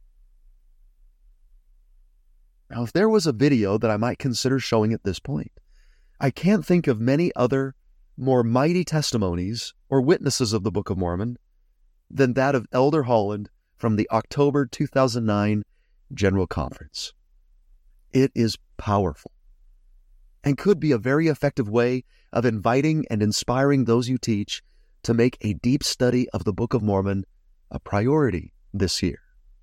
Now, if there was a video that I might consider showing at this point, I can't think of many other more mighty testimonies or witnesses of the Book of Mormon than that of Elder Holland from the October two thousand nine General Conference. It is powerful and could be a very effective way of inviting and inspiring those you teach to make a deep study of the Book of Mormon a priority this year.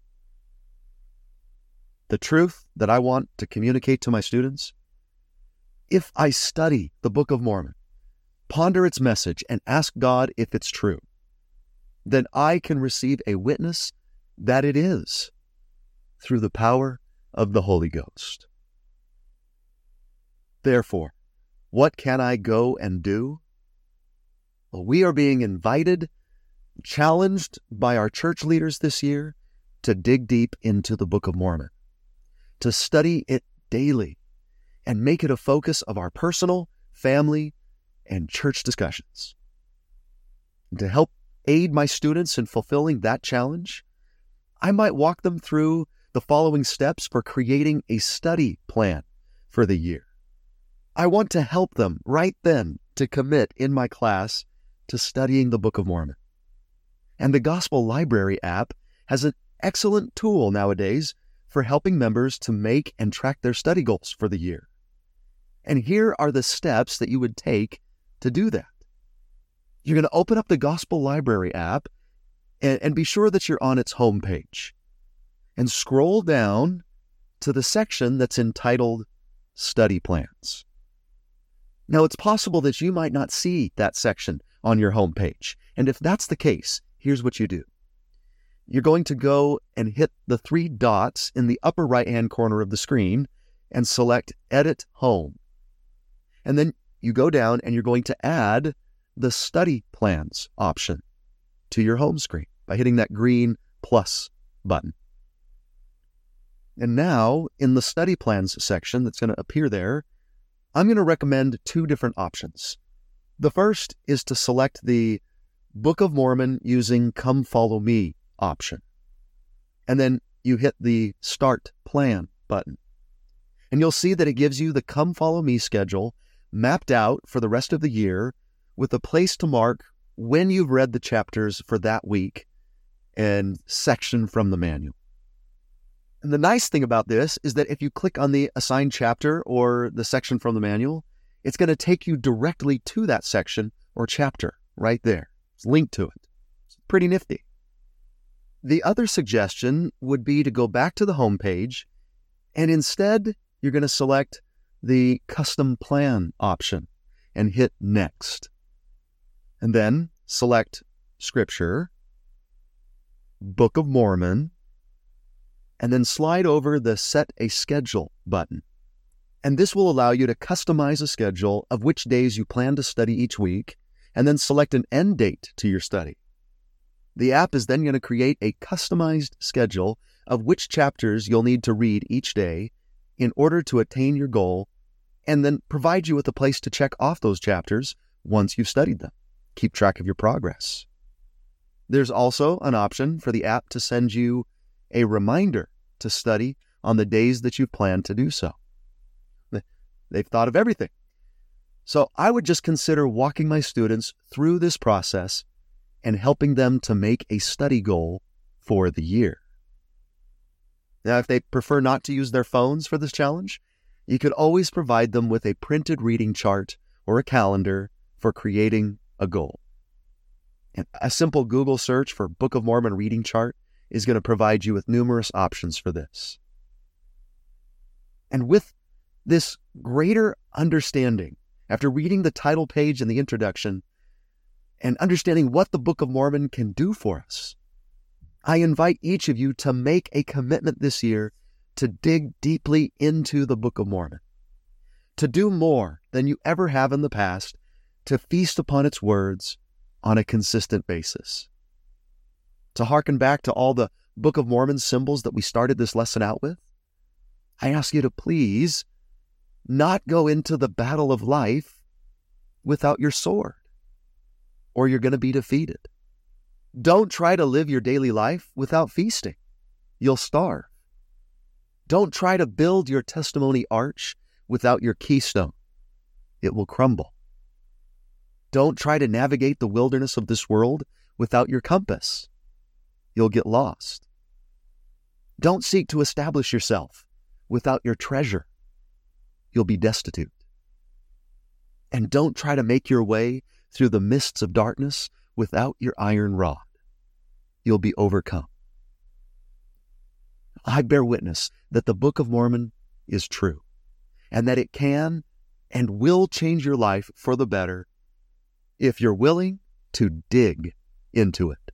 The truth that I want to communicate to my students: if I study the Book of Mormon, ponder its message, and ask God if it's true, then I can receive a witness that it is through the power of the Holy Ghost. Therefore, what can I go and do? Well, we are being invited, challenged by our church leaders this year to dig deep into the Book of Mormon, to study it daily, and make it a focus of our personal, family, and church discussions. And to help aid my students in fulfilling that challenge, I might walk them through the following steps for creating a study plan for the year. I want to help them right then to commit in my class to studying the Book of Mormon. And the Gospel Library app has an excellent tool nowadays for helping members to make and track their study goals for the year. And here are the steps that you would take to do that. You're going to open up the Gospel Library app and, and be sure that you're on its homepage. And scroll down to the section that's entitled Study Plans. Now, it's possible that you might not see that section on your homepage. And if that's the case, here's what you do. You're going to go and hit the three dots in the upper right-hand corner of the screen and select Edit Home. And then you go down and you're going to add the Study Plans option to your home screen by hitting that green plus button. And now, in the Study Plans section that's going to appear there, I'm going to recommend two different options. The first is to select the Book of Mormon using Come Follow Me option. And then you hit the Start Plan button. And you'll see that it gives you the Come Follow Me schedule mapped out for the rest of the year with a place to mark when you've read the chapters for that week and section from the manual. And the nice thing about this is that if you click on the assigned chapter or the section from the manual, it's going to take you directly to that section or chapter right there. It's linked to it. It's pretty nifty. The other suggestion would be to go back to the home page, and instead you're going to select the Custom Plan option and hit Next. And then select Scripture, Book of Mormon, and then slide over the Set a Schedule button. And this will allow you to customize a schedule of which days you plan to study each week, and then select an end date to your study. The app is then going to create a customized schedule of which chapters you'll need to read each day in order to attain your goal, and then provide you with a place to check off those chapters once you've studied them. Keep track of your progress. There's also an option for the app to send you a reminder to study on the days that you've planned to do so. They've thought of everything. So I would just consider walking my students through this process and helping them to make a study goal for the year. Now, if they prefer not to use their phones for this challenge, you could always provide them with a printed reading chart or a calendar for creating a goal. And a simple Google search for Book of Mormon reading chart is going to provide you with numerous options for this. And with this greater understanding, after reading the title page and the introduction, and understanding what the Book of Mormon can do for us, I invite each of you to make a commitment this year to dig deeply into the Book of Mormon, to do more than you ever have in the past, to feast upon its words on a consistent basis. To hearken back to all the Book of Mormon symbols that we started this lesson out with, I ask you to please not go into the battle of life without your sword, or you're going to be defeated. Don't try to live your daily life without feasting. You'll starve. Don't try to build your testimony arch without your keystone. It will crumble. Don't try to navigate the wilderness of this world without your compass. You'll get lost. Don't seek to establish yourself without your treasure. You'll be destitute. And don't try to make your way through the mists of darkness without your iron rod. You'll be overcome. I bear witness that the Book of Mormon is true, and that it can and will change your life for the better if you're willing to dig into it.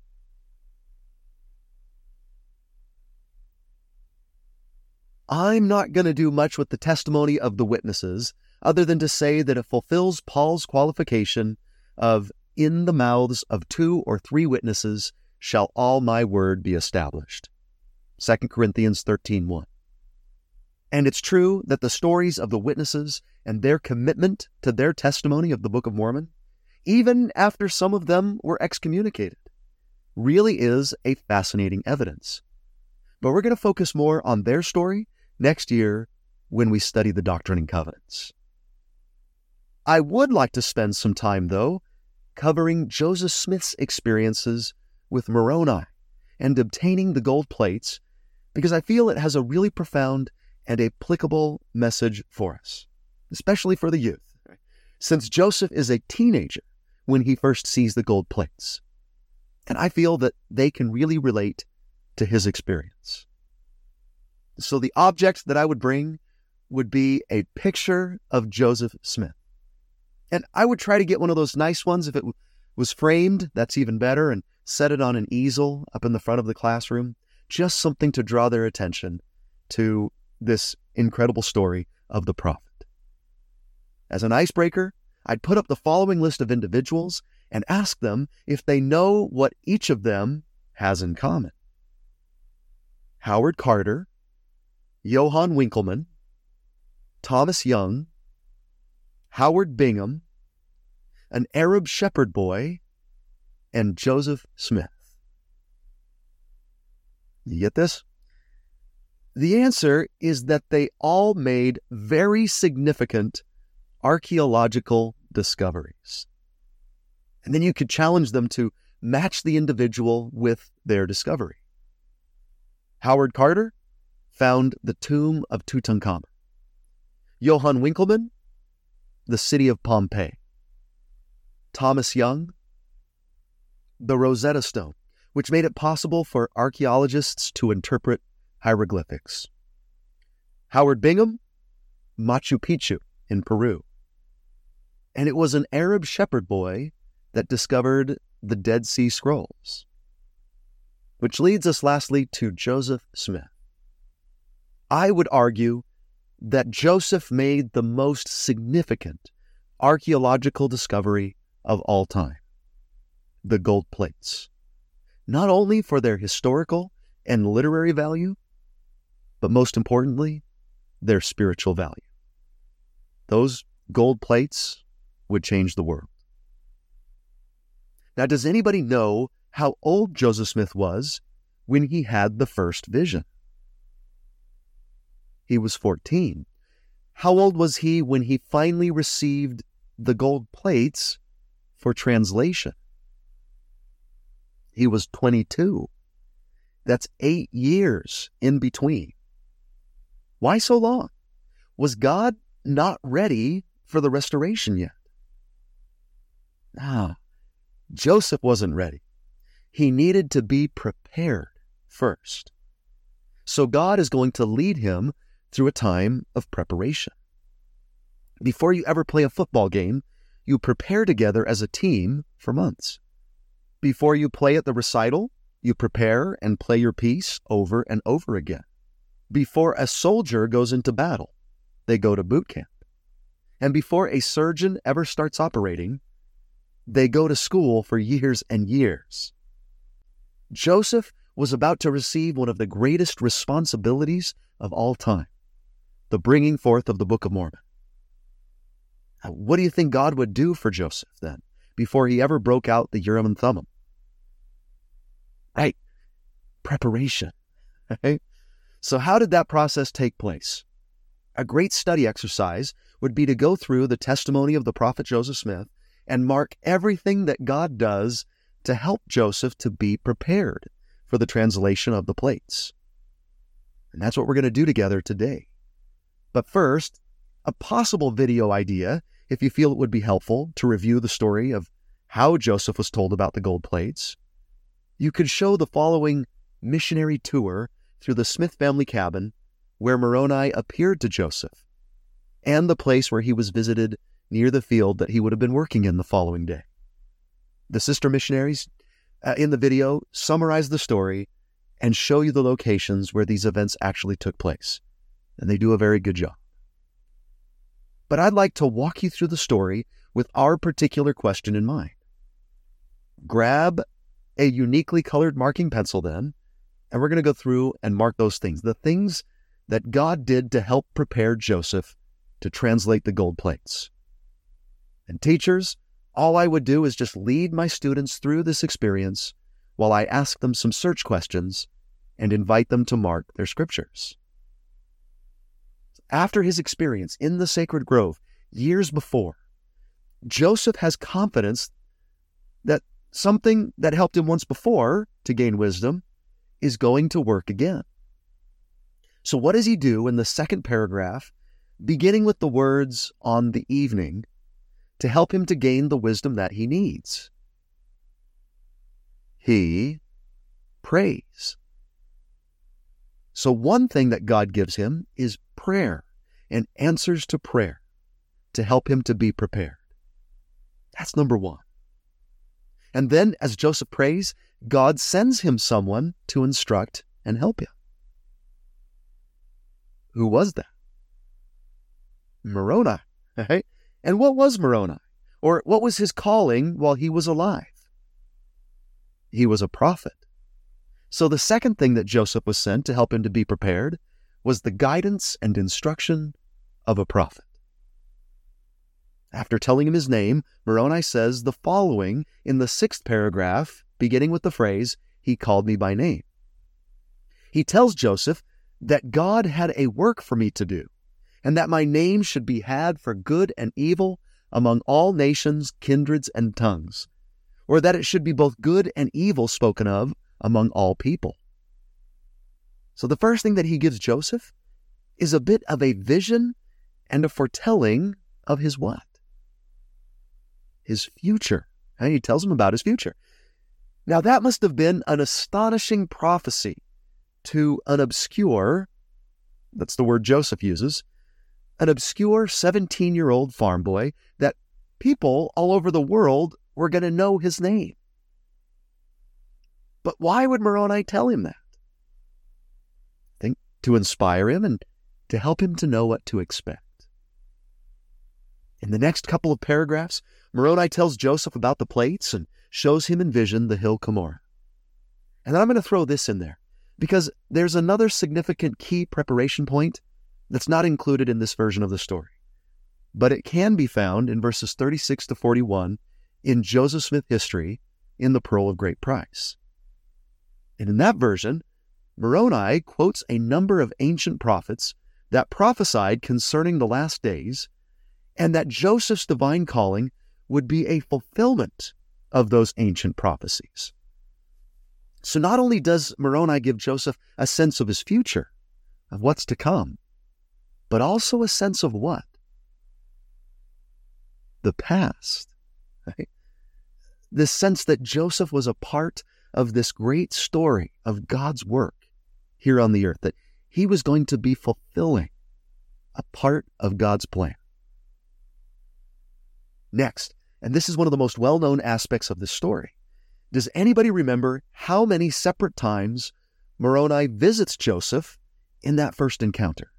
I'm not going to do much with the testimony of the witnesses other than to say that it fulfills Paul's qualification of, in the mouths of two or three witnesses shall all my word be established. Second Corinthians thirteen one. And it's true that the stories of the witnesses and their commitment to their testimony of the Book of Mormon even after some of them were excommunicated, really is a fascinating evidence. But we're going to focus more on their story next year when we study the Doctrine and Covenants. I would like to spend some time, though, covering Joseph Smith's experiences with Moroni and obtaining the gold plates, because I feel it has a really profound and applicable message for us, especially for the youth, since Joseph is a teenager when he first sees the gold plates. And I feel that they can really relate to his experience. So the object that I would bring would be a picture of Joseph Smith. And I would try to get one of those nice ones. If it w- was framed, that's even better, and set it on an easel up in the front of the classroom. Just something to draw their attention to this incredible story of the prophet. As an icebreaker, I'd put up the following list of individuals and ask them if they know what each of them has in common. Howard Carter, Johann Winckelmann, Thomas Young, Howard Bingham, an Arab shepherd boy, and Joseph Smith. You get this? The answer is that they all made very significant archaeological discoveries. And then you could challenge them to match the individual with their discovery. Howard Carter found the tomb of Tutankhamun. Johann Winckelmann, the city of Pompeii. Thomas Young, the Rosetta Stone, which made it possible for archaeologists to interpret hieroglyphics. Howard Bingham, Machu Picchu in Peru. And it was an Arab shepherd boy that discovered the Dead Sea Scrolls. Which leads us lastly to Joseph Smith. I would argue that Joseph made the most significant archaeological discovery of all time, the gold plates, not only for their historical and literary value, but most importantly, their spiritual value. Those gold plates would change the world. Now, does anybody know how old Joseph Smith was when he had the first vision? He was fourteen. How old was he when he finally received the gold plates for translation? He was twenty-two. That's eight years in between. Why so long? Was God not ready for the restoration yet? Ah, Joseph wasn't ready. He needed to be prepared first. So God is going to lead him through a time of preparation. Before you ever play a football game, you prepare together as a team for months. Before you play at the recital, you prepare and play your piece over and over again. Before a soldier goes into battle, they go to boot camp. And before a surgeon ever starts operating, they go to school for years and years. Joseph was about to receive one of the greatest responsibilities of all time, the bringing forth of the Book of Mormon. Now, what do you think God would do for Joseph then, before he ever broke out the Urim and Thummim? Right, preparation. Right? So how did that process take place? A great study exercise would be to go through the testimony of the prophet Joseph Smith and mark everything that God does to help Joseph to be prepared for the translation of the plates. And that's what we're going to do together today. But first, a possible video idea, if you feel it would be helpful to review the story of how Joseph was told about the gold plates, you could show the following missionary tour through the Smith family cabin where Moroni appeared to Joseph, and the place where he was visited near the field that he would have been working in the following day. The sister missionaries uh, in the video summarize the story and show you the locations where these events actually took place, and they do a very good job. But I'd like to walk you through the story with our particular question in mind. Grab a uniquely colored marking pencil then, and we're going to go through and mark those things, the things that God did to help prepare Joseph to translate the gold plates. And teachers, all I would do is just lead my students through this experience while I ask them some search questions and invite them to mark their scriptures. After his experience in the sacred grove years before, Joseph has confidence that something that helped him once before to gain wisdom is going to work again. So what does he do in the second paragraph, beginning with the words "on the evening," to help him to gain the wisdom that he needs? He prays. So one thing that God gives him is prayer and answers to prayer to help him to be prepared. That's number one. And then as Joseph prays, God sends him someone to instruct and help him. Who was that? Moroni, right? And what was Moroni? Or what was his calling while he was alive? He was a prophet. So the second thing that Joseph was sent to help him to be prepared was the guidance and instruction of a prophet. After telling him his name, Moroni says the following in the sixth paragraph, beginning with the phrase, "He called me by name." He tells Joseph that God had a work for me to do, and that my name should be had for good and evil among all nations, kindreds, and tongues, or that it should be both good and evil spoken of among all people. So the first thing that he gives Joseph is a bit of a vision and a foretelling of his what? His future. And he tells him about his future. Now that must have been an astonishing prophecy to an obscure, that's the word Joseph uses, an obscure seventeen-year-old farm boy that people all over the world were going to know his name. But why would Moroni tell him that? I think to inspire him and to help him to know what to expect. In the next couple of paragraphs, Moroni tells Joseph about the plates and shows him in vision the hill Cumorah. And then I'm going to throw this in there, because there's another significant key preparation point that's not included in this version of the story. But it can be found in verses thirty-six to forty-one in Joseph Smith History in the Pearl of Great Price. And in that version, Moroni quotes a number of ancient prophets that prophesied concerning the last days, and that Joseph's divine calling would be a fulfillment of those ancient prophecies. So not only does Moroni give Joseph a sense of his future, of what's to come, but also a sense of what? The past. Right? This sense that Joseph was a part of this great story of God's work here on the earth, that he was going to be fulfilling a part of God's plan. Next, and this is one of the most well-known aspects of this story, does anybody remember how many separate times Moroni visits Joseph in that first encounter?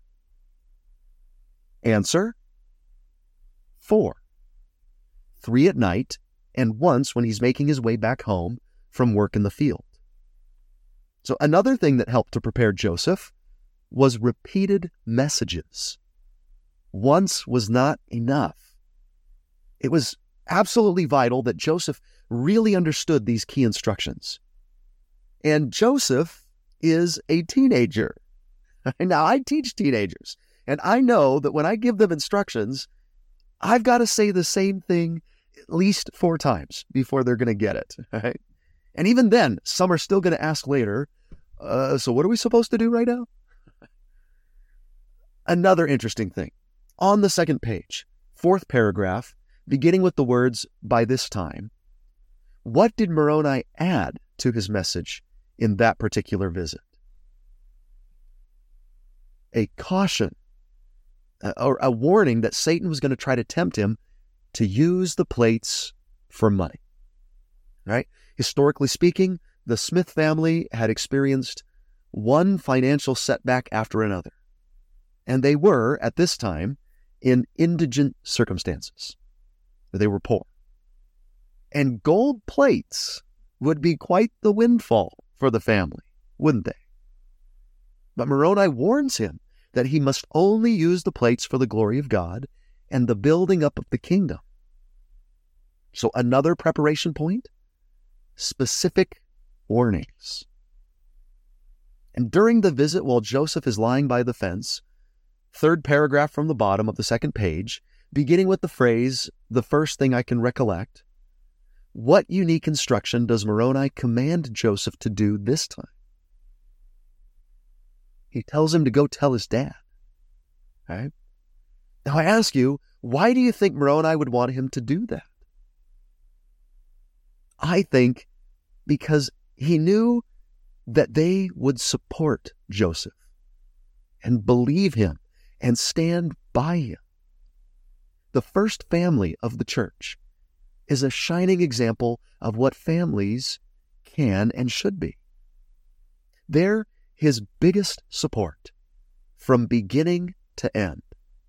Answer: four. Three at night, and once when he's making his way back home from work in the field. So another thing that helped to prepare Joseph was repeated messages. Once was not enough. It was absolutely vital that Joseph really understood these key instructions. And Joseph is a teenager. Now, I teach teenagers, and I know that when I give them instructions, I've got to say the same thing at least four times before they're going to get it. Right? And even then, some are still going to ask later, uh, so what are we supposed to do right now? Another interesting thing. On the second page, fourth paragraph, beginning with the words, "by this time," what did Moroni add to his message in that particular visit? A caution, or a, a warning that Satan was going to try to tempt him to use the plates for money. Right? Historically speaking, the Smith family had experienced one financial setback after another, and they were, at this time, in indigent circumstances. They were poor. And gold plates would be quite the windfall for the family, wouldn't they? But Moroni warns him that he must only use the plates for the glory of God and the building up of the kingdom. So another preparation point, specific warnings. And during the visit, while Joseph is lying by the fence, third paragraph from the bottom of the second page, beginning with the phrase, "the first thing I can recollect," what unique instruction does Moroni command Joseph to do this time? He tells him to go tell his dad. Right? Now I ask you, why do you think Moroni would want him to do that? I think because he knew that they would support Joseph and believe him and stand by him. The first family of the church is a shining example of what families can and should be. They're his biggest support from beginning to end.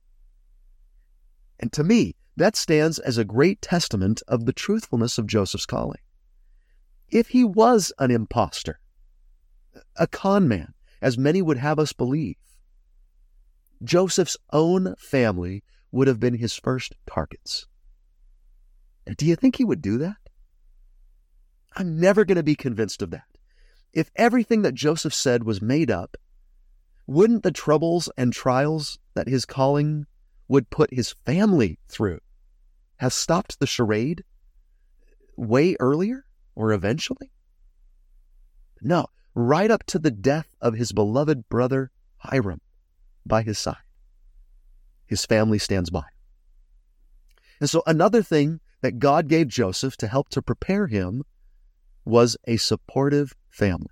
And to me, that stands as a great testament of the truthfulness of Joseph's calling. If he was an imposter, a con man, as many would have us believe, Joseph's own family would have been his first targets. And do you think he would do that? I'm never going to be convinced of that. If everything that Joseph said was made up, wouldn't the troubles and trials that his calling would put his family through have stopped the charade way earlier or eventually? No, right up to the death of his beloved brother Hiram by his side. His family stands by. And so another thing that God gave Joseph to help to prepare him was a supportive family.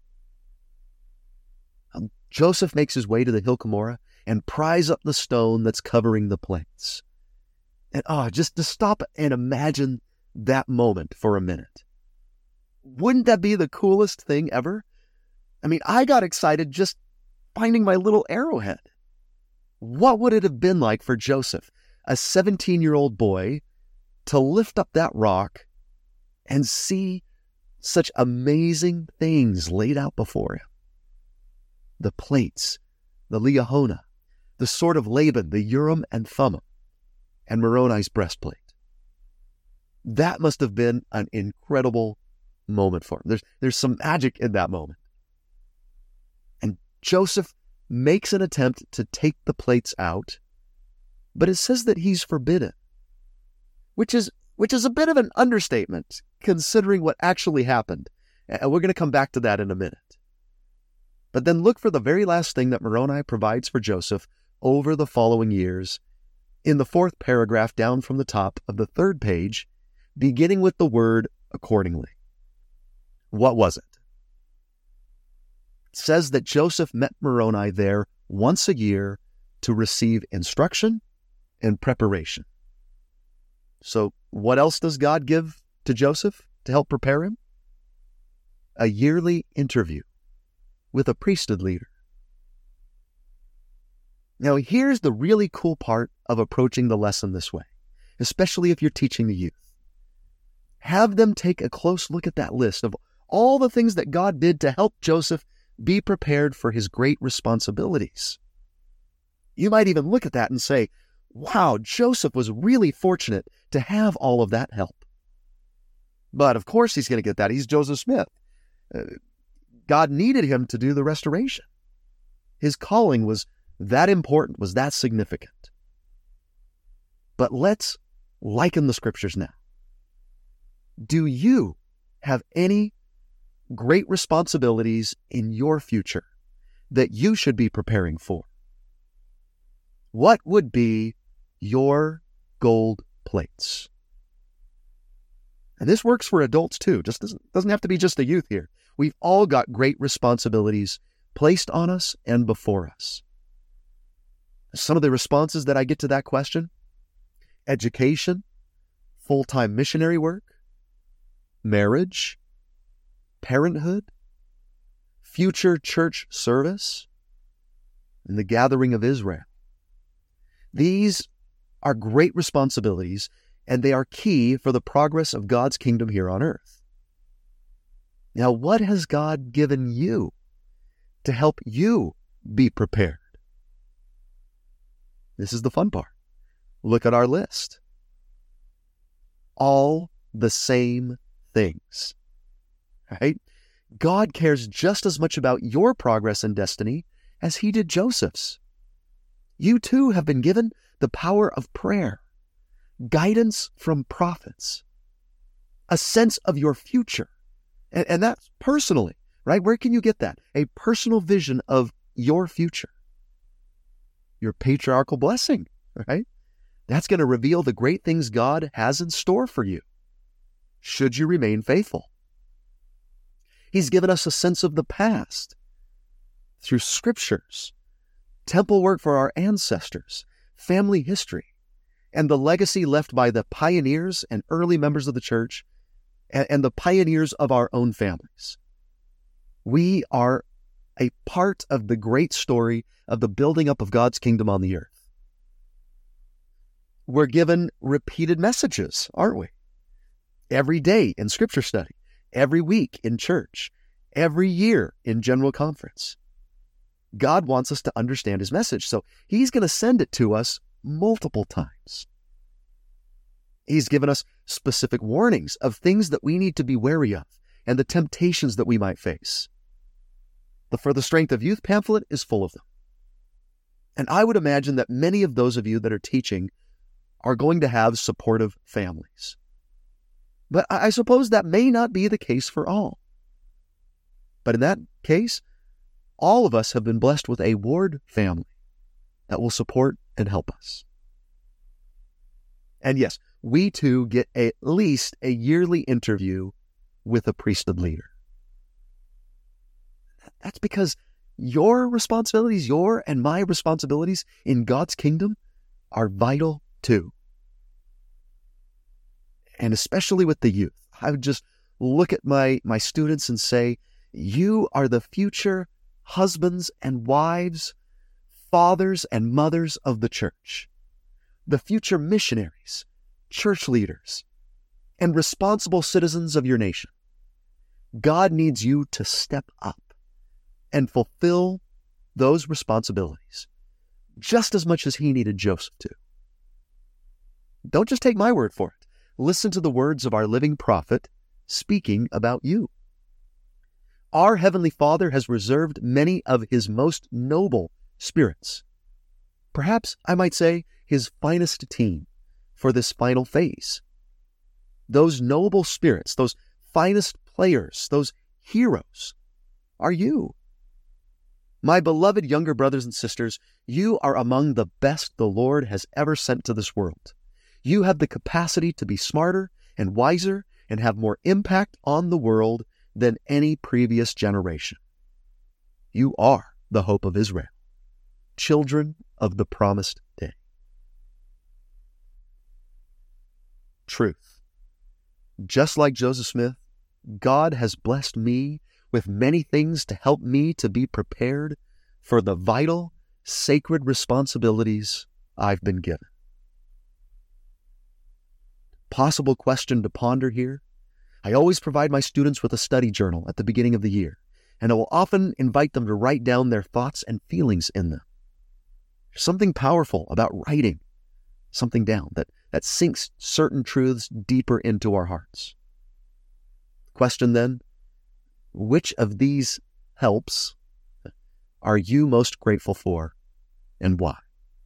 Um, Joseph makes his way to the hill Cumorah and pries up the stone that's covering the plates. And oh, just to stop and imagine that moment for a minute. Wouldn't that be the coolest thing ever? I mean, I got excited just finding my little arrowhead. What would it have been like for Joseph, a seventeen-year-old boy, to lift up that rock and see such amazing things laid out before him? The plates, the Liahona, the sword of Laban, the Urim and Thummim, and Moroni's breastplate. That must have been an incredible moment for him. There's, there's some magic in that moment. And Joseph makes an attempt to take the plates out, but it says that he's forbidden, which is which is a bit of an understatement considering what actually happened. And we're going to come back to that in a minute. But then look for the very last thing that Moroni provides for Joseph over the following years in the fourth paragraph down from the top of the third page, beginning with the word accordingly. What was it? It says that Joseph met Moroni there once a year to receive instruction and preparation. So what else does God give to Joseph to help prepare him? A yearly interview with a priesthood leader. Now here's the really cool part of approaching the lesson this way, especially if you're teaching the youth. Have them take a close look at that list of all the things that God did to help Joseph be prepared for his great responsibilities. You might even look at that and say, wow, Joseph was really fortunate to have all of that help. But of course he's going to get that. He's Joseph Smith. Uh, God needed him to do the restoration. His calling was that important, was that significant. But let's liken the scriptures now. Do you have any great responsibilities in your future that you should be preparing for? What would be your gold plates? And this works for adults too. Just doesn't, doesn't have to be just the youth here. We've all got great responsibilities placed on us and before us. Some of the responses that I get to that question: education, full-time missionary work, marriage, parenthood, future church service, and the gathering of Israel. These are great responsibilities, and they are key for the progress of God's kingdom here on earth. Now, what has God given you to help you be prepared? This is the fun part. Look at our list. all the same things, right? God cares just as much about your progress and destiny as he did Joseph's. You too have been given the power of prayer, guidance from prophets, a sense of your future. And, and that's personally, right? Where can you get that? A personal vision of your future. Your patriarchal blessing, right? That's going to reveal the great things God has in store for you, should you remain faithful. He's given us a sense of the past through scriptures, temple work for our ancestors, family history, and the legacy left by the pioneers and early members of the church and, and the pioneers of our own families. We are a part of the great story of the building up of God's kingdom on the earth. We're given repeated messages, aren't we? Every day in scripture study, every week in church, every year in general conference. God wants us to understand his message, so he's going to send it to us multiple times. He's given us specific warnings of things that we need to be wary of and the temptations that we might face. The For the Strength of Youth pamphlet is full of them. And I would imagine that many of those of you that are teaching are going to have supportive families. But I suppose that may not be the case for all. But in that case, all of us have been blessed with a ward family that will support and help us. And yes, we too get at least a yearly interview with a priesthood leader. That's because your responsibilities, your and my responsibilities in God's kingdom are vital too. And especially with the youth, I would just look at my, my students and say, you are the future husbands and wives, fathers and mothers of the church, the future missionaries, church leaders, and responsible citizens of your nation. God needs you to step up and fulfill those responsibilities just as much as he needed Joseph to. Don't just take my word for it. Listen to the words of our living prophet speaking about you. Our Heavenly Father has reserved many of his most noble spirits, perhaps I might say his finest team, for this final phase. Those noble spirits, those finest players, those heroes are you. My beloved younger brothers and sisters, you are among the best the Lord has ever sent to this world. You have the capacity to be smarter and wiser and have more impact on the world than any previous generation. You are the hope of Israel, children of the promised day. Truth. Just like Joseph Smith, God has blessed me with many things to help me to be prepared for the vital, sacred responsibilities I've been given. Possible question to ponder here. I always provide my students with a study journal at the beginning of the year, and I will often invite them to write down their thoughts and feelings in them. There's something powerful about writing something down that, that sinks certain truths deeper into our hearts. Question then, which of these helps are you most grateful for and why?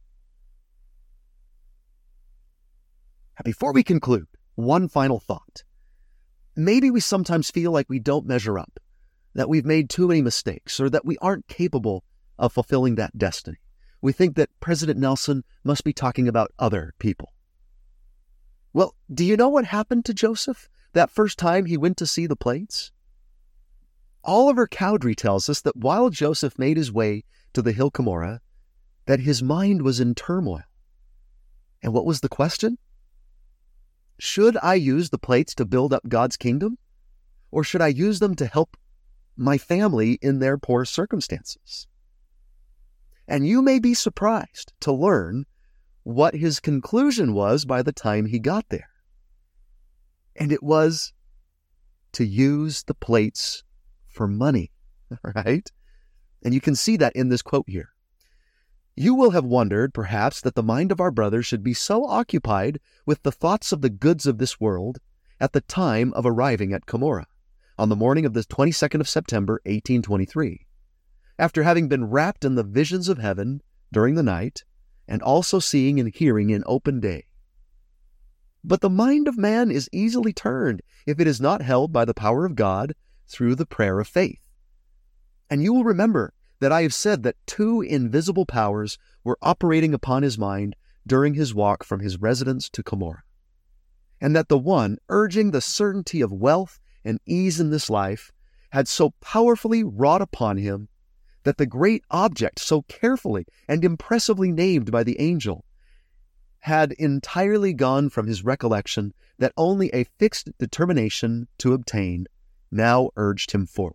Before we conclude, one final thought. Maybe we sometimes feel like we don't measure up, that we've made too many mistakes, or that we aren't capable of fulfilling that destiny. We think that President Nelson must be talking about other people. Well, do you know what happened to Joseph that first time he went to see the plates? Oliver Cowdery tells us that while Joseph made his way to the hill Cumorah, that his mind was in turmoil. And what was the question? Should I use the plates to build up God's kingdom, or should I use them to help my family in their poor circumstances? And you may be surprised to learn what his conclusion was by the time he got there. And it was to use the plates for money, right? And you can see that in this quote here. You will have wondered, perhaps, that the mind of our brother should be so occupied with the thoughts of the goods of this world at the time of arriving at Cumorah, on the morning of the twenty-second of September, eighteen twenty-three, after having been wrapped in the visions of heaven during the night, and also seeing and hearing in open day. But the mind of man is easily turned if it is not held by the power of God through the prayer of faith. And you will remember that I have said that two invisible powers were operating upon his mind during his walk from his residence to Cumorah, and that the one, urging the certainty of wealth and ease in this life, had so powerfully wrought upon him that the great object so carefully and impressively named by the angel had entirely gone from his recollection, that only a fixed determination to obtain now urged him forward.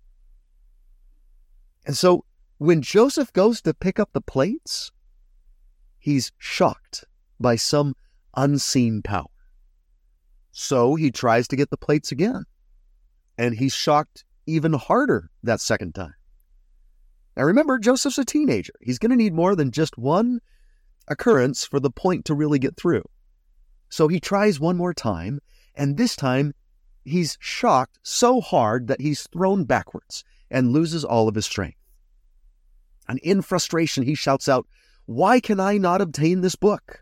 And so when Joseph goes to pick up the plates, he's shocked by some unseen power. So he tries to get the plates again, and he's shocked even harder that second time. Now remember, Joseph's a teenager. He's going to need more than just one occurrence for the point to really get through. So he tries one more time, and this time he's shocked so hard that he's thrown backwards and loses all of his strength. And in frustration, he shouts out, "Why can I not obtain this book?"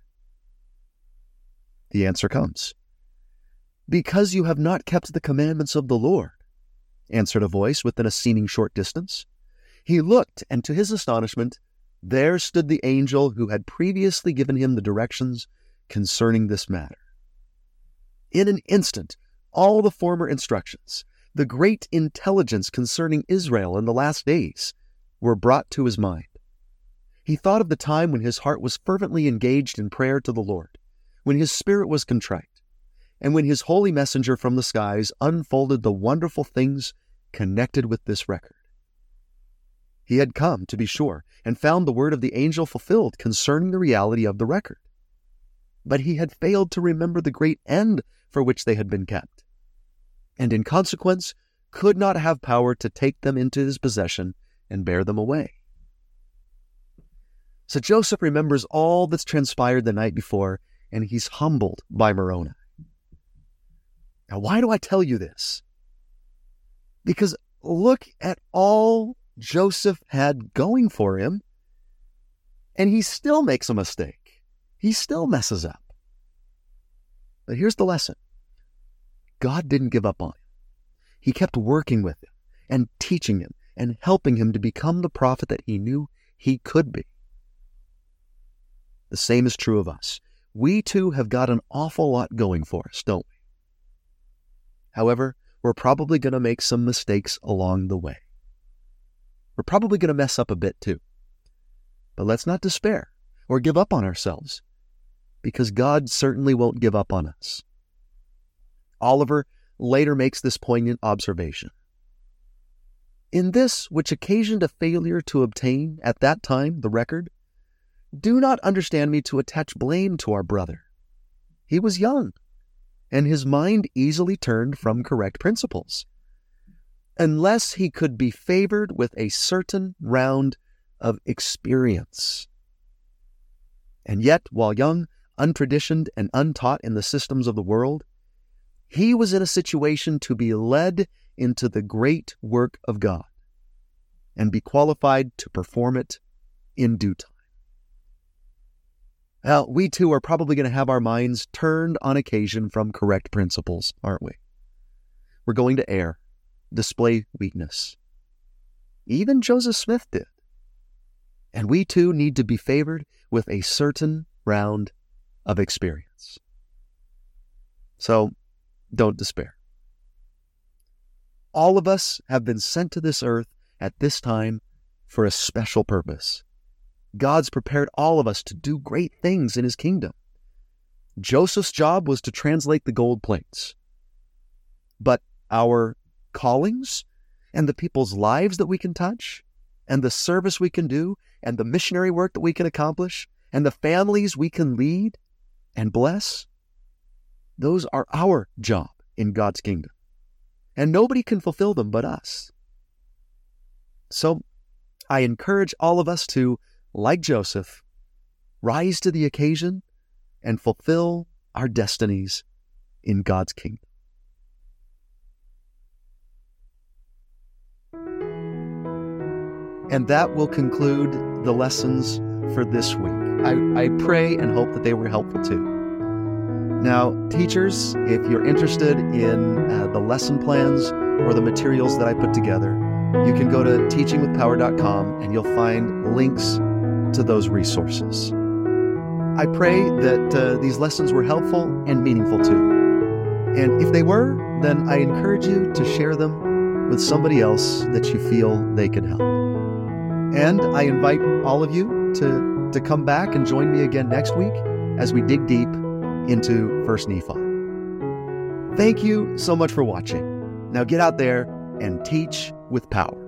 The answer comes, "Because you have not kept the commandments of the Lord," answered a voice within a seeming short distance. He looked, and to his astonishment, there stood the angel who had previously given him the directions concerning this matter. In an instant, all the former instructions, the great intelligence concerning Israel in the last days, were brought to his mind. He thought of the time when his heart was fervently engaged in prayer to the Lord, when his spirit was contrite, and when his holy messenger from the skies unfolded the wonderful things connected with this record. He had come, to be sure, and found the word of the angel fulfilled concerning the reality of the record. But he had failed to remember the great end for which they had been kept, and in consequence could not have power to take them into his possession and bear them away. So Joseph remembers all that's transpired the night before, and he's humbled by Moroni. Now, why do I tell you this? Because look at all Joseph had going for him, and he still makes a mistake. He still messes up. But here's the lesson. God didn't give up on him. He kept working with him and teaching him and helping him to become the prophet that he knew he could be. The same is true of us. We too have got an awful lot going for us, don't we? However, we're probably going to make some mistakes along the way. We're probably going to mess up a bit too. But let's not despair or give up on ourselves, because God certainly won't give up on us. Oliver later makes this poignant observation. In this which occasioned a failure to obtain at that time the record, do not understand me to attach blame to our brother. He was young, and his mind easily turned from correct principles, unless he could be favored with a certain round of experience. And yet, while young, untraditioned, and untaught in the systems of the world, he was in a situation to be led into the great work of God and be qualified to perform it in due time. Now, we too are probably going to have our minds turned on occasion from correct principles, aren't we? We're going to err, display weakness. Even Joseph Smith did. And we too need to be favored with a certain round of experience. So, don't despair. All of us have been sent to this earth at this time for a special purpose. God's prepared all of us to do great things in his kingdom. Joseph's job was to translate the gold plates. But our callings and the people's lives that we can touch, and the service we can do, and the missionary work that we can accomplish, and the families we can lead and bless, those are our job in God's kingdom. And nobody can fulfill them but us. So I encourage all of us to like Joseph, rise to the occasion and fulfill our destinies in God's kingdom. And that will conclude the lessons for this week. I, I pray and hope that they were helpful too. Now, teachers, if you're interested in uh, the lesson plans or the materials that I put together, you can go to teaching with power dot com and you'll find links to those resources. I pray that uh, these lessons were helpful and meaningful too. And if they were, then I encourage you to share them with somebody else that you feel they can help. And I invite all of you to, to come back and join me again next week as we dig deep into First Nephi. Thank you so much for watching. Now get out there and teach with power.